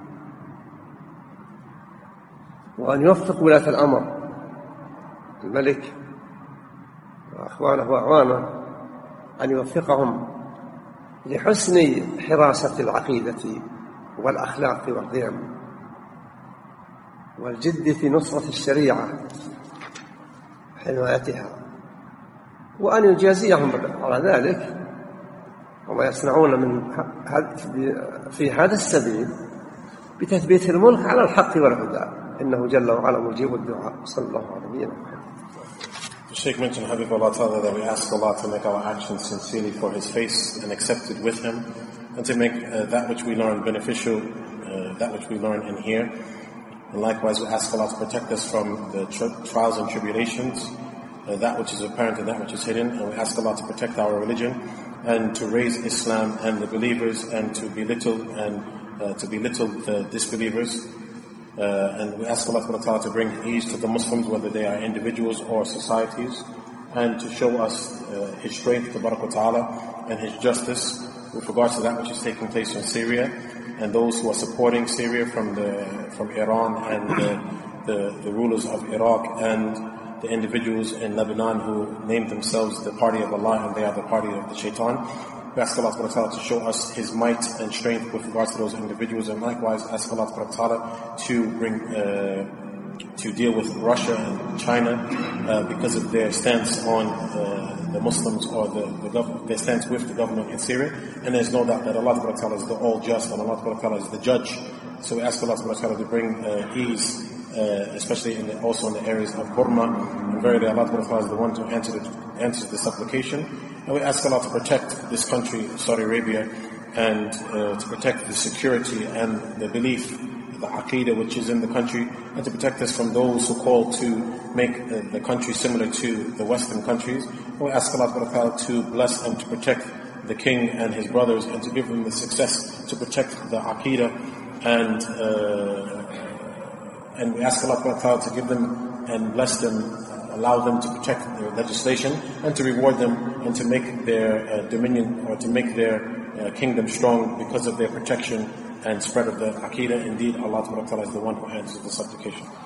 وأن يوفق ولاة الأمر الملك وأخوانه وأعوانه أن يوفقهم لحسن حراسة العقيدة والأخلاق والقيم والجد في نصرة الشريعة حمايتها، وأن يجازيهم على ذلك وما يصنعون من في هذا السبيل بتثبيت الملك على الحق والهدى، إنه جل وعلا مجيب الدعاء. صلى الله عليه وسلم. The Shaykh mentioned, Habibullah Ta'ala, that we ask Allah to make our actions sincerely for His face and accepted with Him, and to make uh, that which we learn beneficial, uh, that which we learn in here. And likewise we ask Allah to protect us from the tri- trials and tribulations, uh, that which is apparent and that which is hidden. And we ask Allah to protect our religion and to raise Islam and the believers, and to belittle and uh, to belittle the disbelievers. Uh, and we ask Allah Ta'ala to bring ease to the Muslims, whether they are individuals or societies, and to show us uh, His strength, Ta'ala, and His justice with regards to that which is taking place in Syria, and those who are supporting Syria from the from Iran, and the, the, the rulers of Iraq, and the individuals in Lebanon who name themselves the party of Allah, and they are the party of the Shaitan. We ask Allah Ta'ala to show us His might and strength with regards to those individuals, and likewise ask Allah Ta'ala to bring, uh, to deal with Russia and China uh, because of their stance on uh, the Muslims, or the, the gov- their stance with the government in Syria. And there's no doubt that Allah Ta'ala is the all just, and Allah Ta'ala is the judge. So we ask Allah Ta'ala to bring uh, ease, uh, especially in the, also in the areas of Burma. And verily Allah Ta'ala is the one to answer the, answer the supplication. And we ask Allah to protect this country, Saudi Arabia, and uh, to protect the security and the belief the aqidah which is in the country, and to protect us from those who call to make uh, the country similar to the Western countries. We ask Allah subhanahu wa ta'ala to bless and to protect the king and his brothers, and to give them the success to protect the aqidah, and uh, and we ask Allah subhanahu wa ta'ala to give them and bless them, allow them to protect their legislation, and to reward them, and to make their uh, dominion, or to make their uh, kingdom strong because of their protection and spread of the aqidah. Indeed, Allah subhanahu wa ta'ala is the one who answers the supplication.